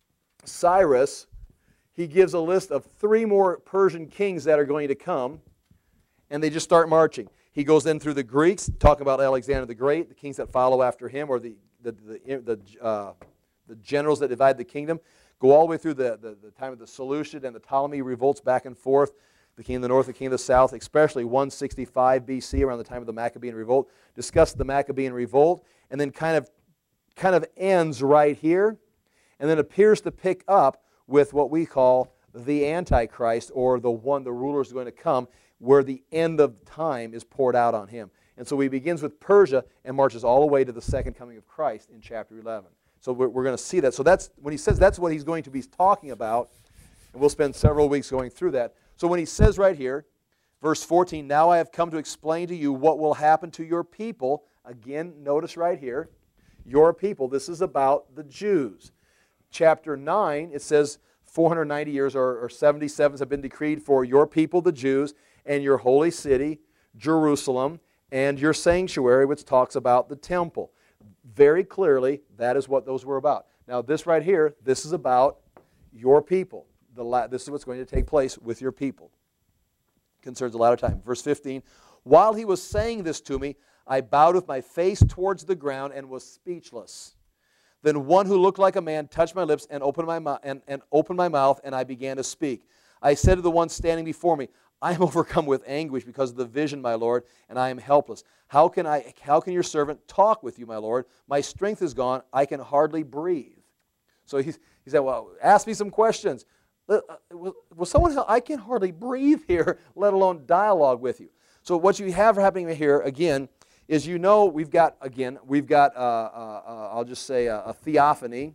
Cyrus, he gives a list of three more Persian kings that are going to come, and they just start marching. He goes in through the Greeks, talking about Alexander the Great, the kings that follow after him, or the, the, the, the, uh, the generals that divide the kingdom. Go all the way through the, the, the time of the Seleucid and the Ptolemy revolts back and forth. The king of the north, the king of the south, especially one sixty-five B C, around the time of the Maccabean revolt. Discuss the Maccabean revolt, and then kind of, kind of ends right here, and then appears to pick up with what we call the Antichrist, or the one, the ruler is going to come, where the end of time is poured out on him. And so he begins with Persia and marches all the way to the second coming of Christ in chapter eleven. So we're, we're going to see that. So that's when he says that's what he's going to be talking about, and we'll spend several weeks going through that. So when he says right here, verse fourteen, now I have come to explain to you what will happen to your people. Again, notice right here, your people. This is about the Jews. Chapter nine, it says four hundred ninety years or, or seventy-sevens have been decreed for your people, the Jews, and your holy city, Jerusalem, and your sanctuary, which talks about the temple. Very clearly, that is what those were about. Now this right here, this is about your people. The la this is what's going to take place with your people. Concerns a lot of time. Verse fifteen, while he was saying this to me, I bowed with my face towards the ground and was speechless. Then one who looked like a man touched my lips and opened my, and, and opened my mouth, and I began to speak. I said to the one standing before me, I am overcome with anguish because of the vision, my Lord, and I am helpless. How can, I, how can your servant talk with you, my Lord? My strength is gone. I can hardly breathe. So he, he said, well, ask me some questions. Will, will someone help? I can hardly breathe here, let alone dialogue with you. So what you have happening here, again, is you know we've got, again, we've got, uh, uh, uh, I'll just say a, a theophany.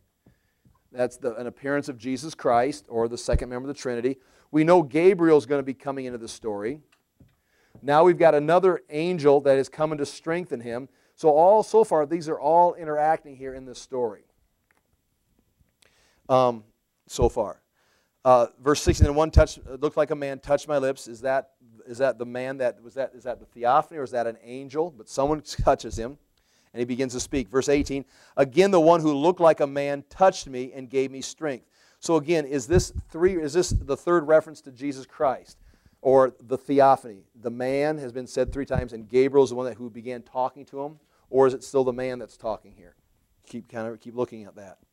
That's the, an appearance of Jesus Christ, or the second member of the Trinity. We know Gabriel's going to be coming into the story. Now we've got another angel that is coming to strengthen him. So all so far, these are all interacting here in this story. Um, so far. Uh, verse sixteen, and one touch looked like a man touched my lips. Is that is that the man that was that is that the theophany, or is that an angel? But someone touches him, and he begins to speak. Verse eighteen, again the one who looked like a man touched me and gave me strength. So again, is this three? Is this the third reference to Jesus Christ, or the theophany? The man has been said three times, and Gabriel is the one that who began talking to him, or is it still the man that's talking here? Keep kind of keep looking at that.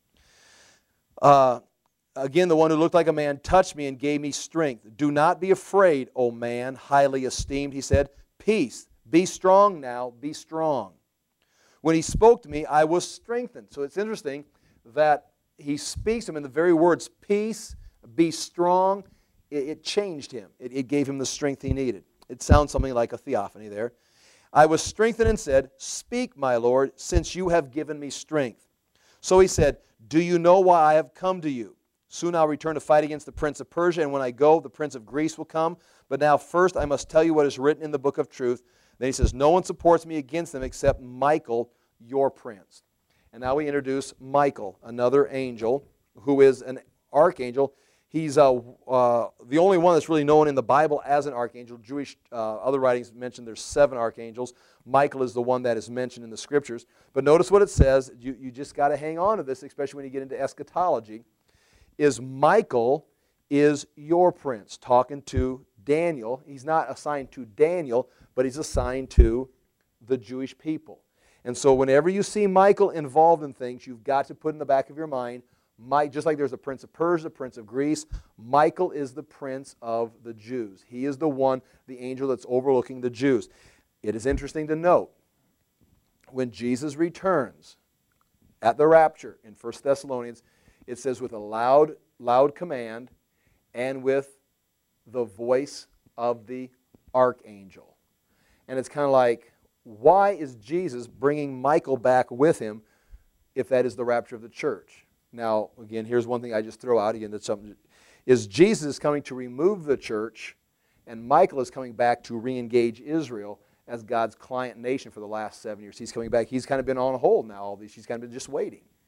Uh, Again, the one who looked like a man touched me and gave me strength. Do not be afraid, O man, highly esteemed, he said. Peace, be strong now, be strong. When he spoke to me, I was strengthened. So it's interesting that he speaks to him in the very words, peace, be strong. It, it changed him. It, it gave him the strength he needed. It sounds something like a theophany there. I was strengthened and said, speak, my Lord, since you have given me strength. So he said, do you know why I have come to you? Soon I'll return to fight against the prince of Persia, and when I go, the prince of Greece will come. But now first I must tell you what is written in the book of truth. Then he says, no one supports me against them except Michael, your prince. And now we introduce Michael, another angel, who is an archangel. He's uh, uh, the only one that's really known in the Bible as an archangel. Jewish uh, other writings mention there's seven archangels. Michael is the one that is mentioned in the Scriptures. But notice what it says. You, you just got to hang on to this, especially when you get into eschatology. Is Michael is your prince, talking to Daniel. He's not assigned to Daniel, but he's assigned to the Jewish people. And so whenever you see Michael involved in things, you've got to put in the back of your mind, Mike, just like there's a prince of Persia, a prince of Greece, Michael is the prince of the Jews. He is the one, the angel that's overlooking the Jews. It is interesting to note, when Jesus returns at the rapture in First Thessalonians, it says with a loud, loud command and with the voice of the archangel. And it's kind of like, why is Jesus bringing Michael back with him if that is the rapture of the church? Now, again, here's one thing I just throw out. Again, that's something. Is Jesus is coming to remove the church, and Michael is coming back to re-engage Israel as God's client nation for the last seven years. He's coming back. He's kind of been on hold now, all these. He's kind of been just waiting.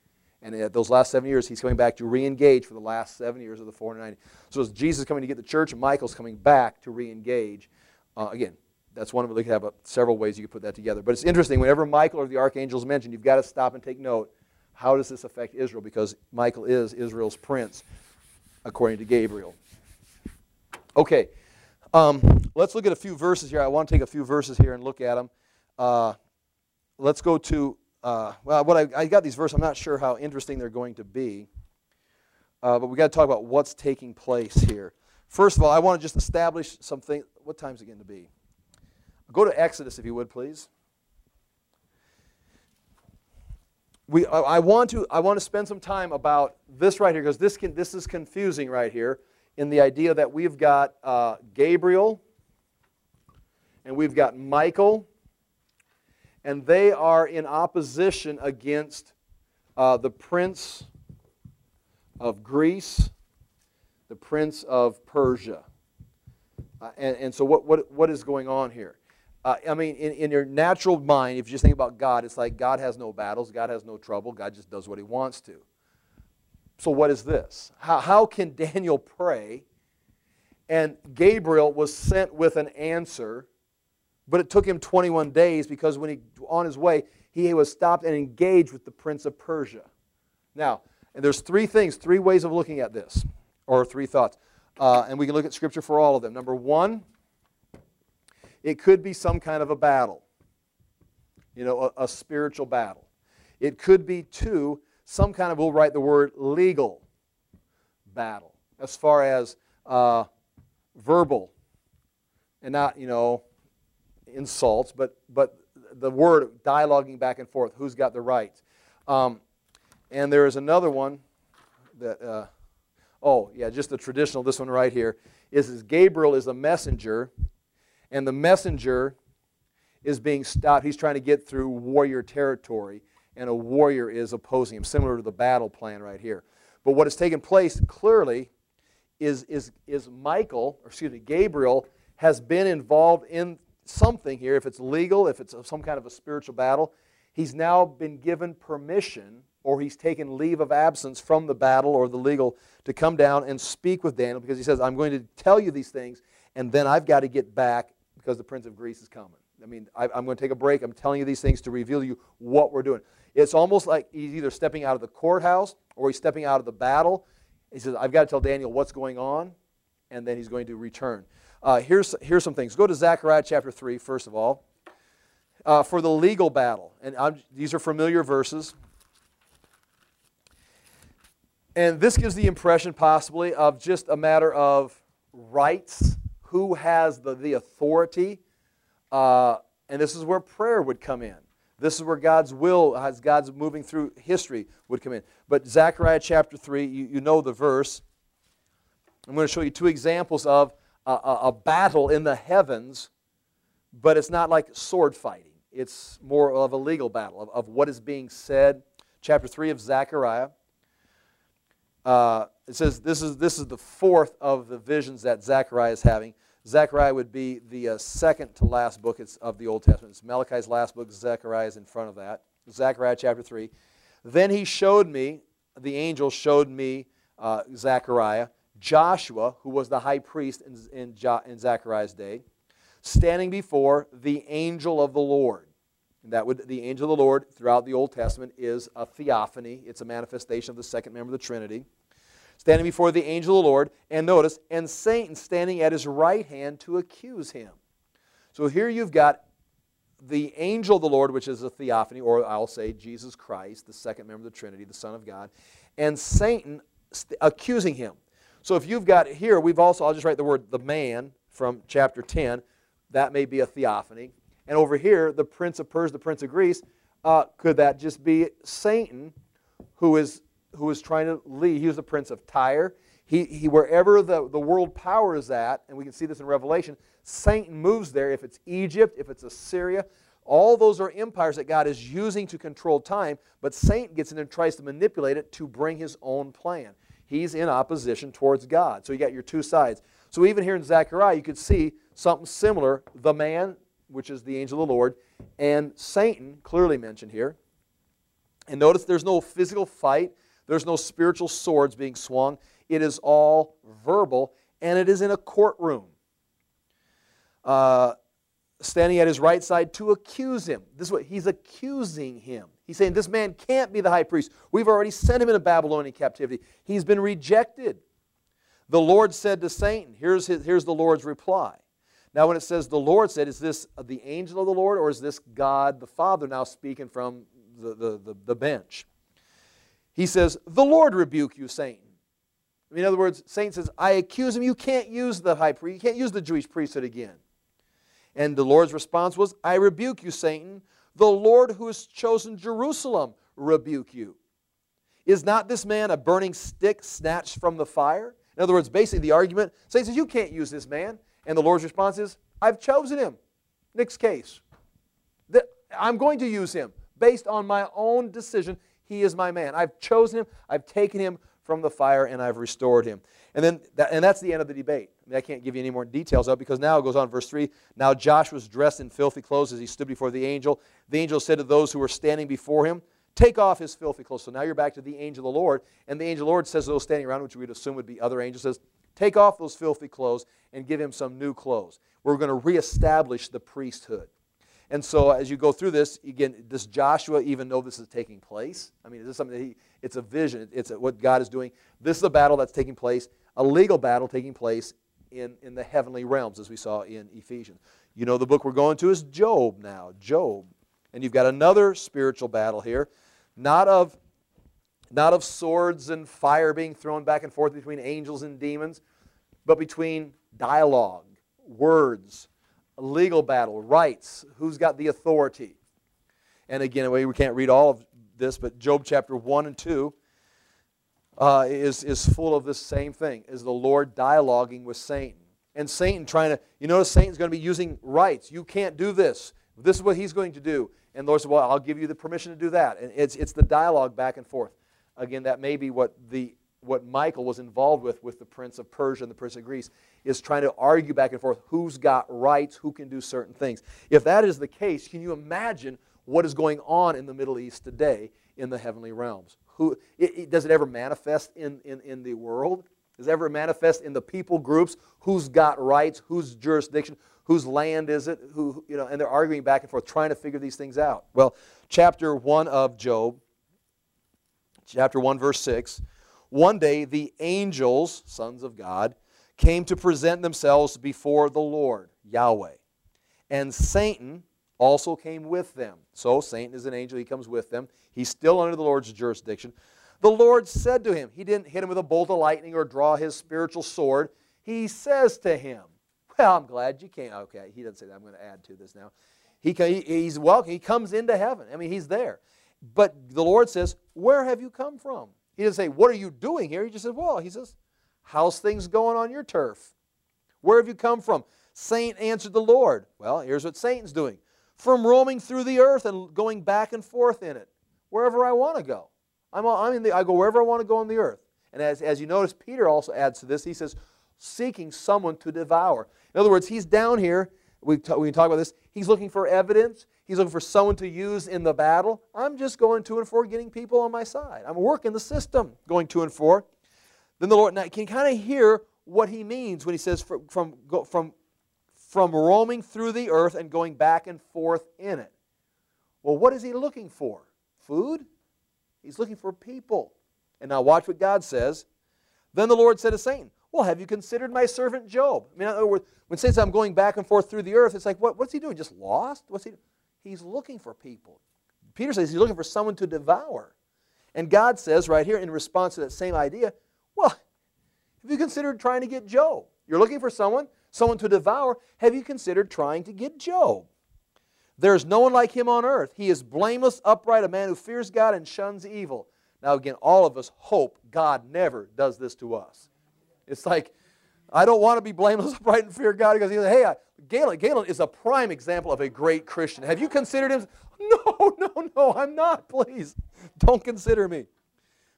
And at those last seven years, he's coming back to re-engage for the last seven years of the four hundred ninety. So it's Jesus coming to get the church, and Michael's coming back to re-engage. Uh, again, that's one of them. They could have uh, several ways you could put that together. But it's interesting, whenever Michael or the archangel is mentioned, you've got to stop and take note. How does this affect Israel? Because Michael is Israel's prince, according to Gabriel. Okay, um, let's look at a few verses here. I want to take a few verses here and look at them. Uh, let's go to... Uh, well, what I, I got these verses. I'm not sure how interesting they're going to be, uh, but we got to talk about what's taking place here. First of all, I want to just establish something. What time's it going to be? Go to Exodus, if you would, please. We, I, I want to, I want to spend some time about this right here, because this can, this is confusing right here in the idea that we've got uh, Gabriel and we've got Michael. And they are in opposition against uh, the prince of Greece, the prince of Persia. Uh, and, and so what, what, what is going on here? Uh, I mean, in, in your natural mind, if you just think about God, it's like God has no battles, God has no trouble, God just does what he wants to. So what is this? How, how can Daniel pray? And Gabriel was sent with an answer. But it took him twenty-one days because when he, on his way, he was stopped and engaged with the prince of Persia. Now, and there's three things, three ways of looking at this, or three thoughts. Uh, and we can look at Scripture for all of them. Number one, it could be some kind of a battle. You know, a, a spiritual battle. It could be, two, some kind of, we'll write the word legal battle. As far as uh, verbal and not, you know, insults, but but the word dialoguing back and forth. Who's got the right? Um, and there is another one that, uh, oh yeah, just the traditional. This one right here is, is Gabriel is a messenger, and the messenger is being stopped. He's trying to get through warrior territory, and a warrior is opposing him, similar to the battle plan right here. But what has taken place clearly is is is Michael, or excuse me, Gabriel has been involved in something here. If it's legal, if it's some kind of a spiritual battle, he's now been given permission, or he's taken leave of absence from the battle or the legal to come down and speak with Daniel, because he says, I'm going to tell you these things, and then I've got to get back because the prince of Greece is coming. I mean, I, I'm going to take a break. I'm telling you these things to reveal to you what we're doing. It's almost like he's either stepping out of the courthouse or he's stepping out of the battle. He says, I've got to tell Daniel what's going on, and then he's going to return. Uh, here's, here's some things. Go to Zechariah chapter three, first of all, uh, for the legal battle. And I'm, these are familiar verses. And this gives the impression, possibly, of just a matter of rights. Who has the, the authority? Uh, and this is where prayer would come in. This is where God's will, as God's moving through history, would come in. But Zechariah chapter three, you, you know the verse. I'm going to show you two examples of A, a battle in the heavens, but it's not like sword fighting. It's more of a legal battle of, of what is being said. Chapter three of Zechariah. Uh, it says this is, this is the fourth of the visions that Zechariah is having. Zechariah would be the uh, second to last book of the Old Testament. It's Malachi's last book. Zechariah is in front of that. Zechariah chapter three. Then he showed me, the angel showed me uh, Zechariah, Joshua, who was the high priest in, in, jo, in Zechariah's day, standing before the angel of the Lord. And that would, the angel of the Lord throughout the Old Testament is a theophany. It's a manifestation of the second member of the Trinity. Standing before the angel of the Lord, and notice, and Satan standing at his right hand to accuse him. So here you've got the angel of the Lord, which is a theophany, or I'll say Jesus Christ, the second member of the Trinity, the Son of God, and Satan accusing him. So if you've got here, we've also, I'll just write the word the man from chapter ten. That may be a theophany. And over here, the prince of Persia, the prince of Greece, uh, could that just be Satan, who is who is trying to lead? He was the prince of Tyre. He, he wherever the, the world power is at, and we can see this in Revelation, Satan moves there. If it's Egypt, if it's Assyria, all those are empires that God is using to control time, but Satan gets in and tries to manipulate it to bring his own plan. He's in opposition towards God. So you got your two sides. So even here in Zechariah, you could see something similar. The man, which is the angel of the Lord, and Satan, clearly mentioned here. And notice there's no physical fight. There's no spiritual swords being swung. It is all verbal, and it is in a courtroom. Uh, standing at his right side to accuse him. This is what he's accusing him. He's saying this man can't be the high priest. We've already sent him into Babylonian captivity. He's been rejected. The Lord said to Satan, here's, his, here's the Lord's reply. Now when it says the Lord said, is this the angel of the Lord, or is this God the Father now speaking from the, the, the, the bench? He says, the Lord rebuke you, Satan. In other words, Satan says, I accuse him. You can't use the high priest. You can't use the Jewish priesthood again. And the Lord's response was, I rebuke you, Satan. The Lord who has chosen Jerusalem rebuke you. Is not this man a burning stick snatched from the fire? In other words, basically the argument, Satan says, you can't use this man. And the Lord's response is, I've chosen him. Next case. I'm going to use him based on my own decision. He is my man. I've chosen him. I've taken him from the fire, and I've restored him. And then, that, and that's the end of the debate. I mean, I can't give you any more details of it, because now it goes on, verse three. Now Joshua was dressed in filthy clothes as he stood before the angel. The angel said to those who were standing before him, take off his filthy clothes. So now you're back to the angel of the Lord. And the angel of the Lord says to those standing around, which we'd assume would be other angels, says, take off those filthy clothes and give him some new clothes. We're going to reestablish the priesthood. And so as you go through this, again, does Joshua even know this is taking place? I mean, is this something that he, it's a vision, it's a, what God is doing. This is a battle that's taking place, a legal battle taking place in, in the heavenly realms, as we saw in Ephesians. You know, the book we're going to is Job now, Job. And you've got another spiritual battle here, not of, not of swords and fire being thrown back and forth between angels and demons, but between dialogue, words, a legal battle, rights, who's got the authority. And again, we can't read all of this, but Job chapter one and two uh, is, is full of this same thing, is the Lord dialoguing with Satan. And Satan trying to, you notice Satan's going to be using rights. You can't do this. This is what he's going to do. And the Lord said, well, I'll give you the permission to do that. And it's, it's the dialogue back and forth. Again, that may be what the what Michael was involved with, with the prince of Persia and the prince of Greece, is trying to argue back and forth who's got rights, who can do certain things. If that is the case, can you imagine what is going on in the Middle East today in the heavenly realms? Who, it, it, does it ever manifest in, in, in the world? Does it ever manifest in the people groups? Who's got rights? Whose jurisdiction? Whose land is it? Who, you know, and they're arguing back and forth, trying to figure these things out. Well, chapter one of Job, chapter one, verse six, one day the angels, sons of God, came to present themselves before the Lord, Yahweh. And Satan also came with them. So Satan is an angel, he comes with them. He's still under the Lord's jurisdiction. The Lord said to him, he didn't hit him with a bolt of lightning or draw his spiritual sword. He says to him, well, I'm glad you came. Okay, he doesn't say that. I'm going to add to this now. He, he, he's welcome. He comes into heaven. I mean, he's there. But the Lord says, where have you come from? He doesn't say, what are you doing here? He just says, well, he says, how's things going on your turf? Where have you come from? Satan answered the Lord. Well, here's what Satan's doing. From roaming through the earth and going back and forth in it, wherever I want to go. I'm, I'm in the, I go wherever I want to go on the earth. And as, as you notice, Peter also adds to this. He says, seeking someone to devour. In other words, he's down here. We, t- we talk about this. He's looking for evidence. He's looking for someone to use in the battle. I'm just going to and fro, getting people on my side. I'm working the system, going to and fro. Then the Lord, now, can you kind of hear what he means when he says from, from, from, from roaming through the earth and going back and forth in it? Well, what is he looking for? Food? He's looking for people. And now watch what God says. Then the Lord said to Satan, well, have you considered my servant Job? I mean, in other words, when Satan says I'm going back and forth through the earth, it's like, what, what's he doing? Just lost? What's he doing? He's looking for people. Peter says he's looking for someone to devour. And God says right here in response to that same idea, well, have you considered trying to get Job? You're looking for someone, someone to devour. Have you considered trying to get Job? There is no one like him on earth. He is blameless, upright, a man who fears God and shuns evil. Now again, all of us hope God never does this to us. It's like, I don't want to be blameless, upright, and fear God. Because he says, hey, I, Galen, Galen is a prime example of a great Christian. Have you considered him? No, no, no, I'm not, please. Don't consider me.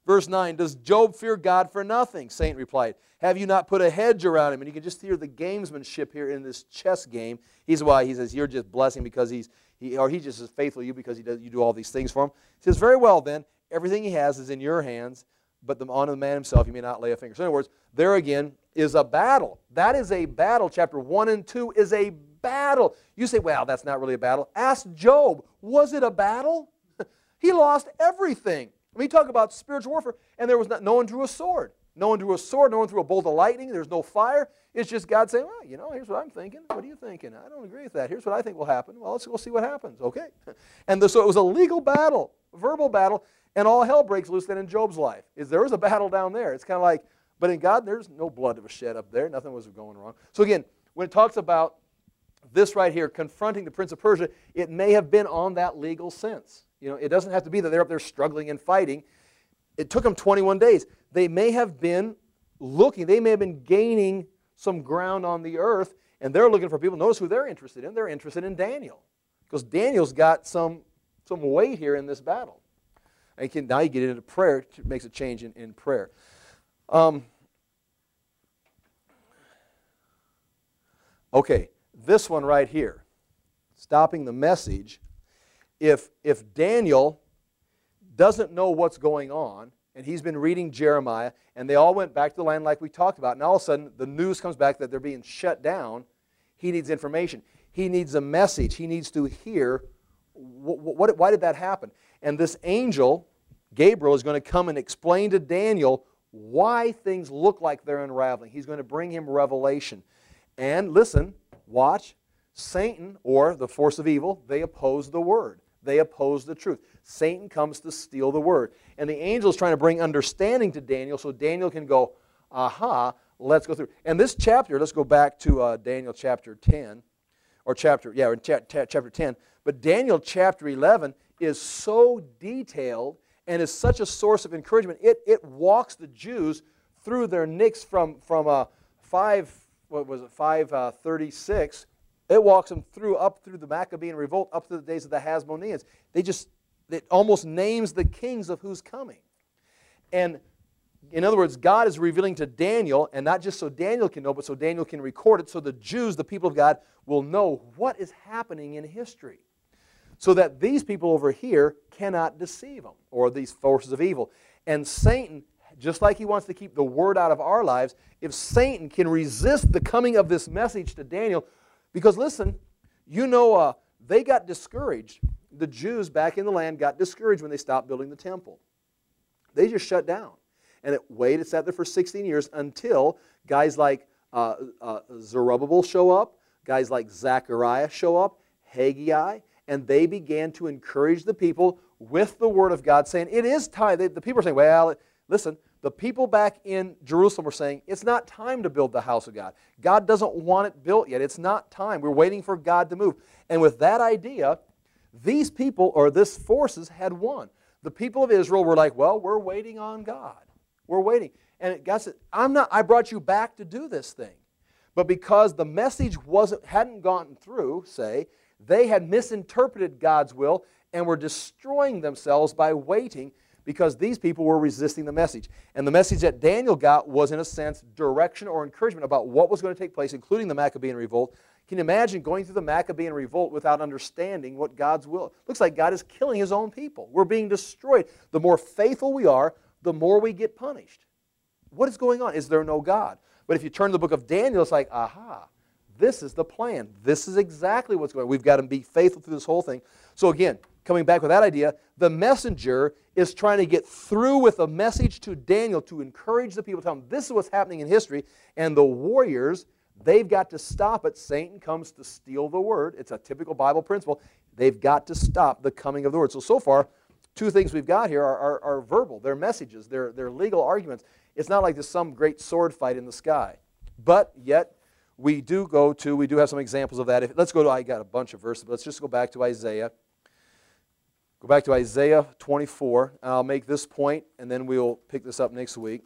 Verse nine, does Job fear God for nothing? Satan replied, have you not put a hedge around him? And you can just hear the gamesmanship here in this chess game. He's why he says, you're just blessing because he's, he, or he just is faithful to you because he does, you do all these things for him. He says, very well then, everything he has is in your hands, but the, on the man himself you may not lay a finger. So in other words, there again is a battle. That is a battle. Chapter one and two is a battle. You say, well, that's not really a battle. Ask Job, was it a battle? He lost everything. We talk about spiritual warfare, and there was not, no one drew a sword. No one drew a sword. No one threw a bolt of lightning. There's no fire. It's just God saying, well, you know, here's what I'm thinking. What are you thinking? I don't agree with that. Here's what I think will happen. Well, let's go see what happens. Okay. And the, so it was a legal battle, a verbal battle, and all hell breaks loose then in Job's life. Is there was a battle down there. It's kind of like, but in God, there's no blood that was shed up there. Nothing was going wrong. So again, when it talks about this right here, confronting the prince of Persia, it may have been on that legal sense. You know, it doesn't have to be that they're up there struggling and fighting. It took them twenty-one days. They may have been looking, they may have been gaining some ground on the earth, and they're looking for people. Notice who they're interested in. They're interested in Daniel, because Daniel's got some, some weight here in this battle. And you can, now you get into prayer. It makes a change in, in prayer. Um, okay, this one right here, stopping the message. If, if Daniel doesn't know what's going on, and he's been reading Jeremiah, and they all went back to the land like we talked about, and all of a sudden the news comes back that they're being shut down, he needs information. He needs a message. He needs to hear, what, what, why did that happen? And this angel, Gabriel, is going to come and explain to Daniel why things look like they're unraveling. He's going to bring him revelation. And listen, watch, Satan, or the force of evil, they oppose the word. They oppose the truth. Satan comes to steal the word. And the angel is trying to bring understanding to Daniel so Daniel can go, aha, let's go through. And this chapter, let's go back to uh, Daniel chapter ten, or chapter, yeah, cha cha chapter ten. But Daniel chapter eleven is so detailed and is such a source of encouragement. It, it walks the Jews through their nicks from, from uh, five, what was it, five thirty-six. It walks them through, up through the Maccabean revolt, up to the days of the Hasmoneans. They just, it almost names the kings of who's coming. And in other words, God is revealing to Daniel, and not just so Daniel can know, but so Daniel can record it, so the Jews, the people of God, will know what is happening in history. So that these people over here cannot deceive them, or these forces of evil. And Satan, just like he wants to keep the word out of our lives, if Satan can resist the coming of this message to Daniel, because listen, you know, uh, they got discouraged. The Jews back in the land got discouraged when they stopped building the temple. They just shut down. And it waited, sat there for sixteen years until guys like uh, uh, Zerubbabel show up, guys like Zechariah show up, Haggai, and they began to encourage the people with the word of God, saying, it is time. They, the people are saying, well, listen, the people back in Jerusalem were saying, it's not time to build the house of God. God doesn't want it built yet. It's not time. We're waiting for God to move. And with that idea, these people, or this forces, had won. The people of Israel were like, well, we're waiting on God. We're waiting. And God said, I'm not, I brought you back to do this thing. But because the message wasn't, hadn't gone through, say, they had misinterpreted God's will and were destroying themselves by waiting, because these people were resisting the message. And the message that Daniel got was, in a sense, direction or encouragement about what was going to take place, including the Maccabean revolt. Can you imagine going through the Maccabean revolt without understanding what God's will? Looks like God is killing His own people. We're being destroyed. The more faithful we are, the more we get punished. What is going on? Is there no God? But if you turn to the book of Daniel, it's like, aha, this is the plan. This is exactly what's going on. We've got to be faithful through this whole thing. So again, coming back with that idea, the messenger is trying to get through with a message to Daniel to encourage the people, tell them this is what's happening in history, and the warriors, they've got to stop it. Satan comes to steal the word. It's a typical Bible principle. They've got to stop the coming of the word. So, so far, two things we've got here are, are, are verbal. They're messages. They're, they're legal arguments. It's not like there's some great sword fight in the sky. But yet, we do go to, we do have some examples of that. If, let's go to, I got a bunch of verses, but let's just go back to Isaiah. Go back to Isaiah twenty-four, and I'll make this point, and then we'll pick this up next week.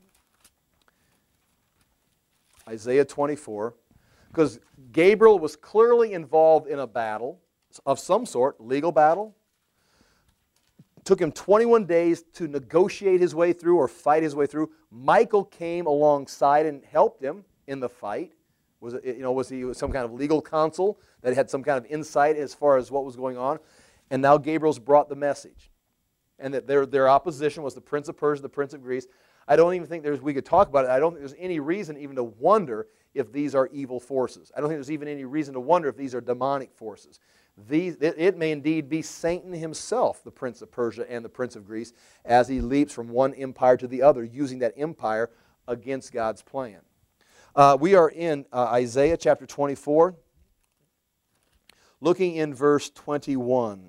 Isaiah twenty-four, because Gabriel was clearly involved in a battle of some sort, legal battle. took him twenty-one days to negotiate his way through or fight his way through. Michael came alongside and helped him in the fight. Was it, you know, was he some kind of legal counsel that had some kind of insight as far as what was going on? And now Gabriel's brought the message. And that their, their opposition was the prince of Persia, the prince of Greece. I don't even think there's, we could talk about it. I don't think there's any reason even to wonder if these are evil forces. I don't think there's even any reason to wonder if these are demonic forces. These, it, it may indeed be Satan himself, the prince of Persia and the prince of Greece, as he leaps from one empire to the other, using that empire against God's plan. Uh, we are in uh, Isaiah chapter twenty-four, looking in verse twenty-one.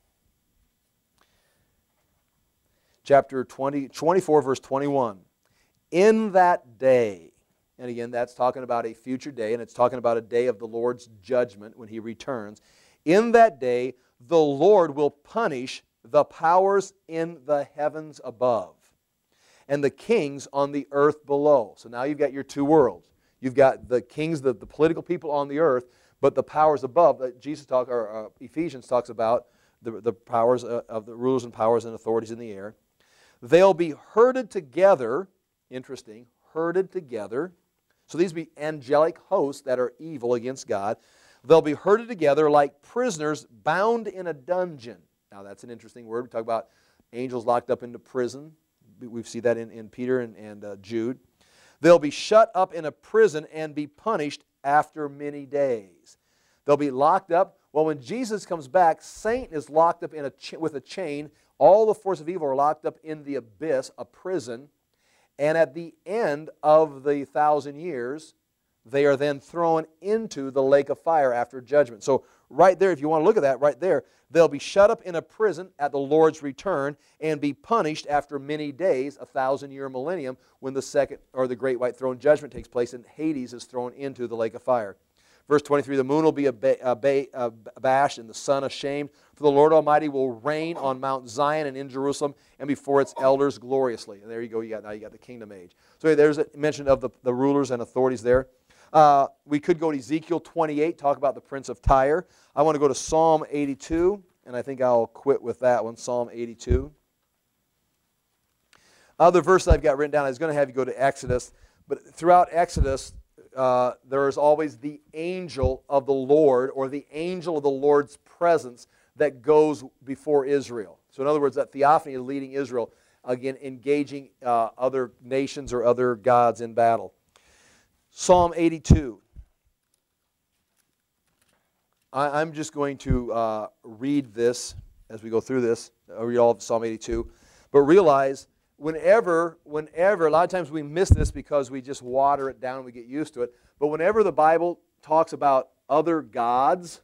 Chapter twenty, twenty-four, verse twenty-one. In that day, and again, that's talking about a future day, and it's talking about a day of the Lord's judgment when He returns. In that day, the Lord will punish the powers in the heavens above and the kings on the earth below. So now you've got your two worlds. You've got the kings, the, the political people on the earth, but the powers above. Jesus talk, or uh, Ephesians talks about the, the powers uh, of the rulers and powers and authorities in the air. They'll be herded together. Interesting, herded together. So these be angelic hosts that are evil against God. They'll be herded together like prisoners bound in a dungeon. Now that's an interesting word. We talk about angels locked up into prison. We see that in, in Peter and, and uh, Jude. They'll be shut up in a prison and be punished after many days. They'll be locked up. Well, when Jesus comes back, Satan is locked up in a ch- with a chain. All the forces of evil are locked up in the abyss, a prison. And at the end of the thousand years, they are then thrown into the lake of fire after judgment. So right there, if you want to look at that, right there, they'll be shut up in a prison at the Lord's return and be punished after many days, a thousand-year millennium, when the second or the great white throne judgment takes place and Hades is thrown into the lake of fire. Verse twenty-three, the moon will be abashed and the sun ashamed, for the Lord Almighty will reign on Mount Zion and in Jerusalem and before its elders gloriously. And there you go, you got, now you got the kingdom age. So there's a mention of the, the rulers and authorities there. Uh, we could go to Ezekiel twenty-eight, talk about the prince of Tyre. I want to go to Psalm eighty-two, and I think I'll quit with that one, Psalm eighty-two. Other verse I've got written down, I was going to have you go to Exodus, but throughout Exodus, uh, there is always the angel of the Lord, or the angel of the Lord's presence that goes before Israel. So in other words, that theophany is leading Israel, again, engaging uh, other nations or other gods in battle. Psalm eighty-two. I, I'm just going to uh, read this as we go through this. I'll read all of Psalm eighty-two. But realize, whenever, whenever, a lot of times we miss this because we just water it down and we get used to it. But whenever the Bible talks about other gods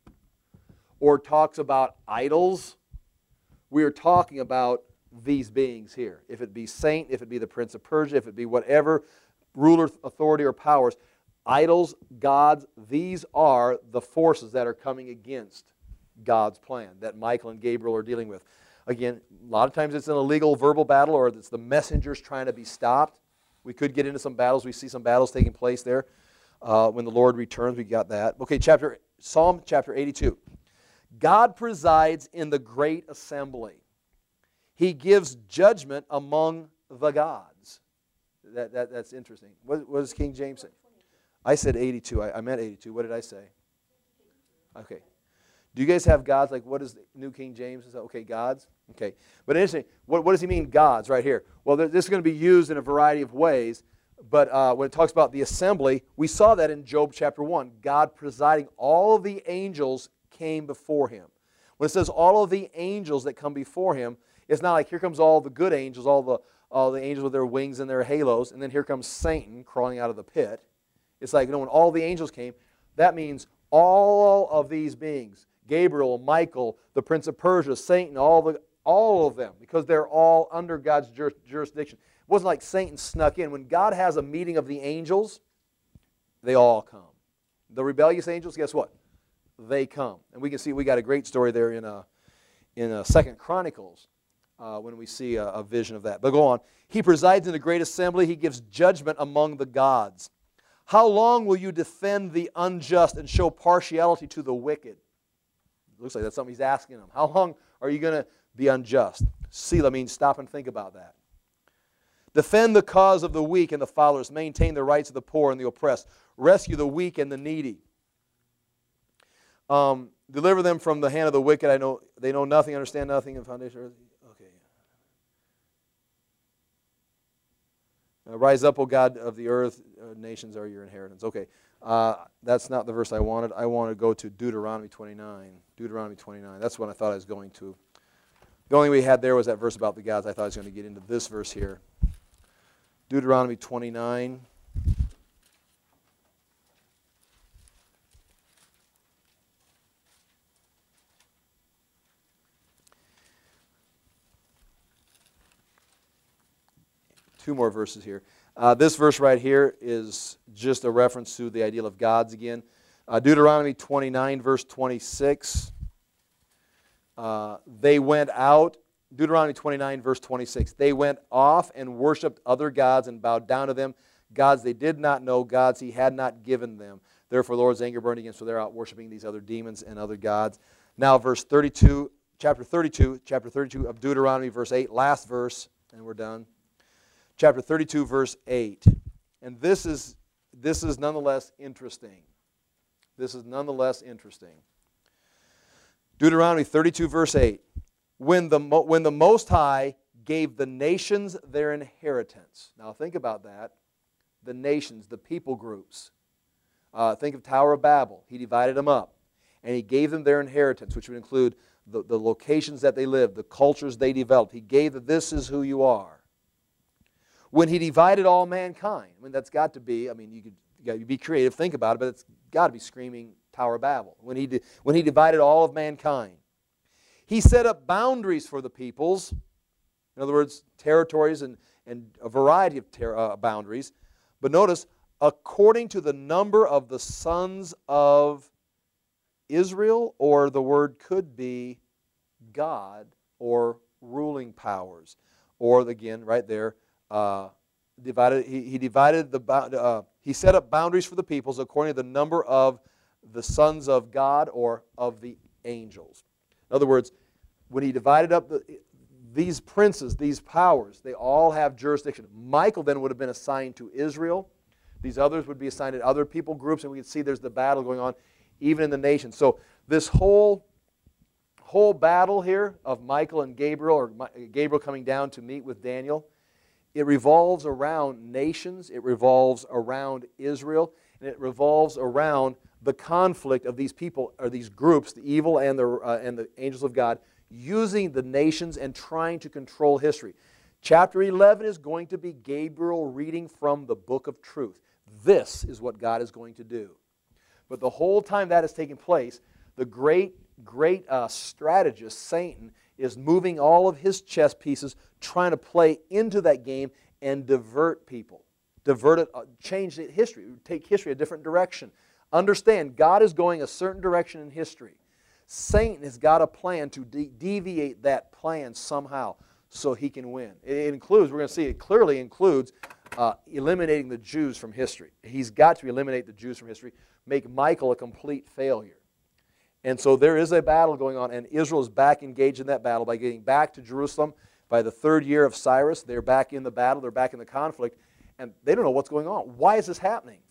or talks about idols, we are talking about these beings here. If it be saint, if it be the prince of Persia, if it be whatever ruler, authority, or powers, idols, gods, these are the forces that are coming against God's plan that Michael and Gabriel are dealing with. Again, a lot of times it's an illegal verbal battle, or it's the messengers trying to be stopped. We could get into some battles. We see some battles taking place there. Uh, when the Lord returns, we got that. Okay, chapter Psalm chapter eighty-two. God presides in the great assembly. He gives judgment among the gods. That, that, that's interesting. What, what does King James say? I said eighty-two. I, I meant eighty-two. What did I say? Okay. Do you guys have gods? Like, what is the New King James? Is that okay, gods? Okay. But interesting, what, what does he mean, gods, right here? Well, this is going to be used in a variety of ways. But uh, when it talks about the assembly, we saw that in Job chapter one. God presiding, all of the angels came before him. When it says all of the angels that come before him, it's not like here comes all the good angels, all the all the angels with their wings and their halos, and then here comes Satan crawling out of the pit. It's like, you know, when all the angels came, that means all of these beings, Gabriel, Michael, the prince of Persia, Satan, all the all of them, because they're all under God's jur jurisdiction. It wasn't like Satan snuck in. When God has a meeting of the angels, they all come. The rebellious angels, guess what? They come. And we can see we got a great story there in uh, in uh, Second Chronicles. Uh, when we see a, a vision of that. But go on. He presides in the great assembly. He gives judgment among the gods. How long will you defend the unjust and show partiality to the wicked? It looks like that's something he's asking them. How long are you going to the unjust. Selah means stop and think about that. Defend the cause of the weak and the fatherless. Maintain the rights of the poor and the oppressed. Rescue the weak and the needy. Um, deliver them from the hand of the wicked. I know they know nothing, understand nothing, and foundation. Okay. Uh, Rise up, O God of the earth. Uh, nations are your inheritance. Okay. Uh, that's not the verse I wanted. I want to go to Deuteronomy twenty-nine. Deuteronomy twenty-nine. That's what I thought I was going to. The only thing we had there was that verse about the gods. I thought I was going to get into this verse here. Deuteronomy twenty-nine. Two more verses here. Uh, this verse right here is just a reference to the ideal of gods again. Uh, Deuteronomy twenty-nine, verse twenty-six. Uh, they went out, Deuteronomy twenty-nine, verse twenty-six. They went off and worshipped other gods and bowed down to them, gods they did not know, gods he had not given them. Therefore the Lord's anger burned against them, so they're out worshiping these other demons and other gods. Now verse thirty-two, chapter thirty-two, chapter thirty-two of Deuteronomy, verse eight, last verse, and we're done. Chapter thirty-two, verse eight. And this is, this is nonetheless interesting. This is nonetheless interesting. Deuteronomy thirty-two, verse eight. When the, when the Most High gave the nations their inheritance. Now think about that. The nations, the people groups. Uh, think of Tower of Babel. He divided them up. And He gave them their inheritance, which would include the, the locations that they lived, the cultures they developed. He gave them, this is who you are. When He divided all mankind, I mean, that's got to be, I mean, you could you got to be creative, think about it, but it's got to be screaming Tower of Babel. When he, di- when he divided all of mankind, He set up boundaries for the peoples, in other words, territories and, and a variety of ter- uh, boundaries. But notice, according to the number of the sons of Israel, or the word could be God, or ruling powers, or again, right there, Uh, divided. He, he divided the. Uh, he set up boundaries for the peoples according to the number of the sons of God or of the angels. In other words, when He divided up the, these princes, these powers, they all have jurisdiction. Michael then would have been assigned to Israel. These others would be assigned to other people groups, and we can see there's the battle going on, even in the nation. So this whole whole battle here of Michael and Gabriel, or Gabriel coming down to meet with Daniel. It revolves around nations, it revolves around Israel, and it revolves around the conflict of these people, or these groups, the evil and the, uh, and the angels of God, using the nations and trying to control history. Chapter eleven is going to be Gabriel reading from the book of truth. This is what God is going to do. But the whole time that is taking place, the great, great uh, strategist, Satan, is moving all of his chess pieces, trying to play into that game and divert people. Divert it, uh, change history, take history a different direction. Understand, God is going a certain direction in history. Satan has got a plan to de- deviate that plan somehow so he can win. It, it includes, we're going to see, it clearly includes uh, eliminating the Jews from history. He's got to eliminate the Jews from history, make Michael a complete failure. And so there is a battle going on, and Israel is back engaged in that battle by getting back to Jerusalem. By the third year of Cyrus, they're back in the battle, they're back in the conflict, and they don't know what's going on. Why is this happening?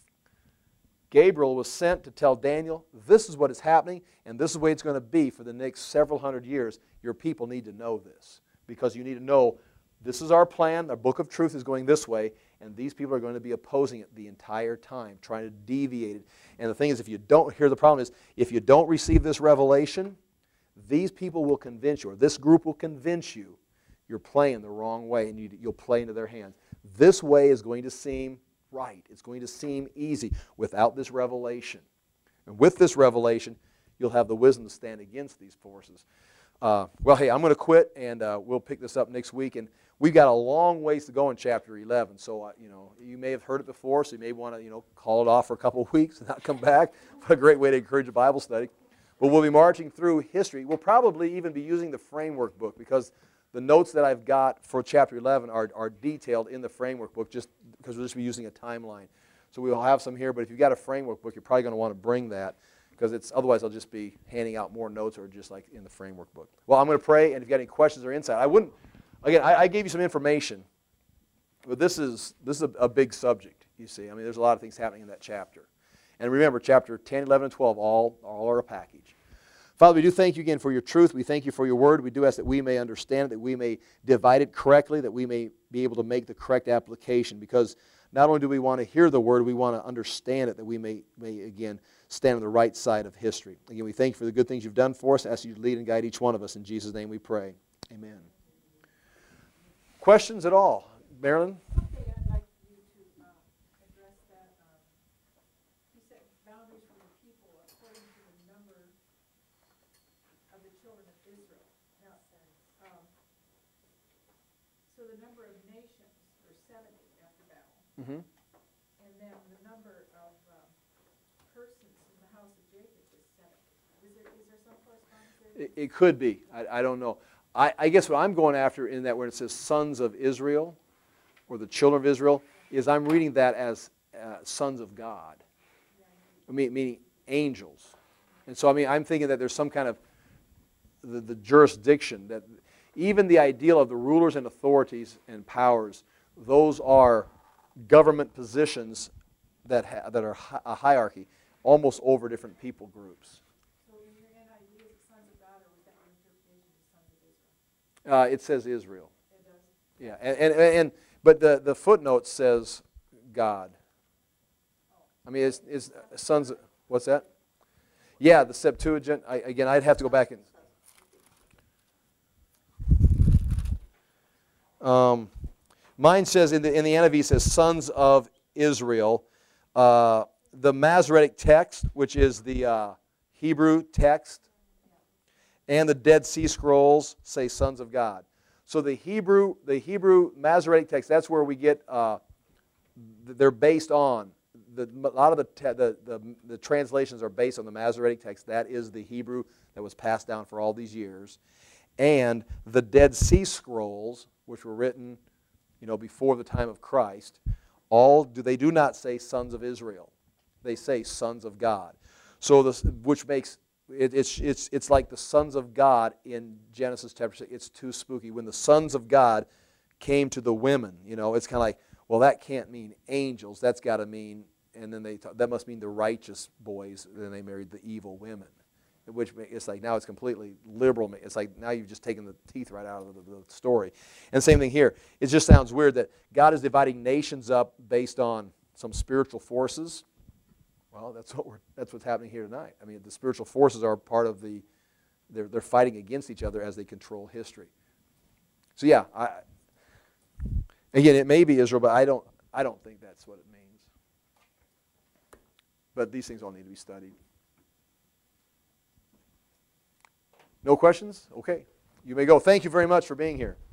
Gabriel was sent to tell Daniel, this is what is happening, and this is the way it's going to be for the next several hundred years. Your people need to know this, because you need to know this is our plan, our book of truth is going this way, and these people are going to be opposing it the entire time, trying to deviate it. And the thing is, if you don't, here the problem is, if you don't receive this revelation, these people will convince you, or this group will convince you, you're playing the wrong way, and you, you'll play into their hands. This way is going to seem right. It's going to seem easy without this revelation. And with this revelation, you'll have the wisdom to stand against these forces. Uh, well, hey, I'm going to quit, and uh, we'll pick this up next week. And we've got a long ways to go in chapter eleven. So, uh, you know, you may have heard it before, so you may want to, you know, call it off for a couple of weeks and not come back. What a great way to encourage a Bible study. But we'll be marching through history. We'll probably even be using the framework book, because the notes that I've got for chapter eleven are, are detailed in the framework book, just because we'll just be using a timeline. So we'll have some here, but if you've got a framework book, you're probably going to want to bring that, because it's otherwise I'll just be handing out more notes or just like in the framework book. Well, I'm going to pray, and if you got any questions or insight, I wouldn't. Again, I, I gave you some information, but this is this is a, a big subject. You see, I mean, there's a lot of things happening in that chapter, and remember, chapter ten, eleven, and twelve all all are a package. Father, we do thank you again for your truth. We thank you for your word. We do ask that we may understand it, that we may divide it correctly, that we may be able to make the correct application. Because not only do we want to hear the word, we want to understand it, that we may, may again, stand on the right side of history. Again, we thank you for the good things you've done for us. I ask you to lead and guide each one of us. In Jesus' name we pray. Amen. Questions at all? Marilyn? Okay, I'd like you to uh, address that. Um, you said boundaries for the people according to the number of the children of Israel. Now, um, so the number of nations were seventy after Babel. Mm-hmm. And then the number of um, persons in the house of Jacob was seventy. Is there, is there some correspondence there? It, it could be. I, I don't know. I, I guess what I'm going after in that where it says sons of Israel or the children of Israel is I'm reading that as uh, sons of God. I mean, meaning angels. And so, I mean, I'm thinking that there's some kind of the, the jurisdiction, that even the ideal of the rulers and authorities and powers, those are government positions that, ha that are hi a hierarchy, almost over different people groups. So in your N I V, is it sons of God, or was that your interpretation of sons of Israel? Uh, it says Israel. It does? Yeah, and, and, and but the, the footnote says God. I mean, it's, it's sons of, what's that? Yeah, the Septuagint. I, again, I'd have to go back and... Um, mine says, in the, in the N I V, it says sons of Israel. Uh, the Masoretic text, which is the uh, Hebrew text, and the Dead Sea Scrolls say sons of God. So the Hebrew, the Hebrew Masoretic text, that's where we get, uh, they're based on, the, a lot of the, the, the, the translations are based on the Masoretic text. That is the Hebrew that was passed down for all these years. And the Dead Sea Scrolls, which were written, you know, before the time of Christ, all do they do not say sons of Israel. They say sons of God. So this, which makes it, it's it's it's like the sons of God in Genesis chapter six. It's too spooky. When the sons of God came to the women, you know, it's kind of like, well, that can't mean angels. That's got to mean, and then they talk, that must mean the righteous boys. Then they married the evil women. Which it's like now it's completely liberal. It's like now you've just taken the teeth right out of the, the story. And same thing here. It just sounds weird that God is dividing nations up based on some spiritual forces. Well, that's what we're that's what's happening here tonight. I mean, the spiritual forces are part of the they're they're fighting against each other as they control history. So yeah, I, again, it may be Israel, but I don't I don't think that's what it means. But these things all need to be studied. No questions? Okay. You may go. Thank you very much for being here.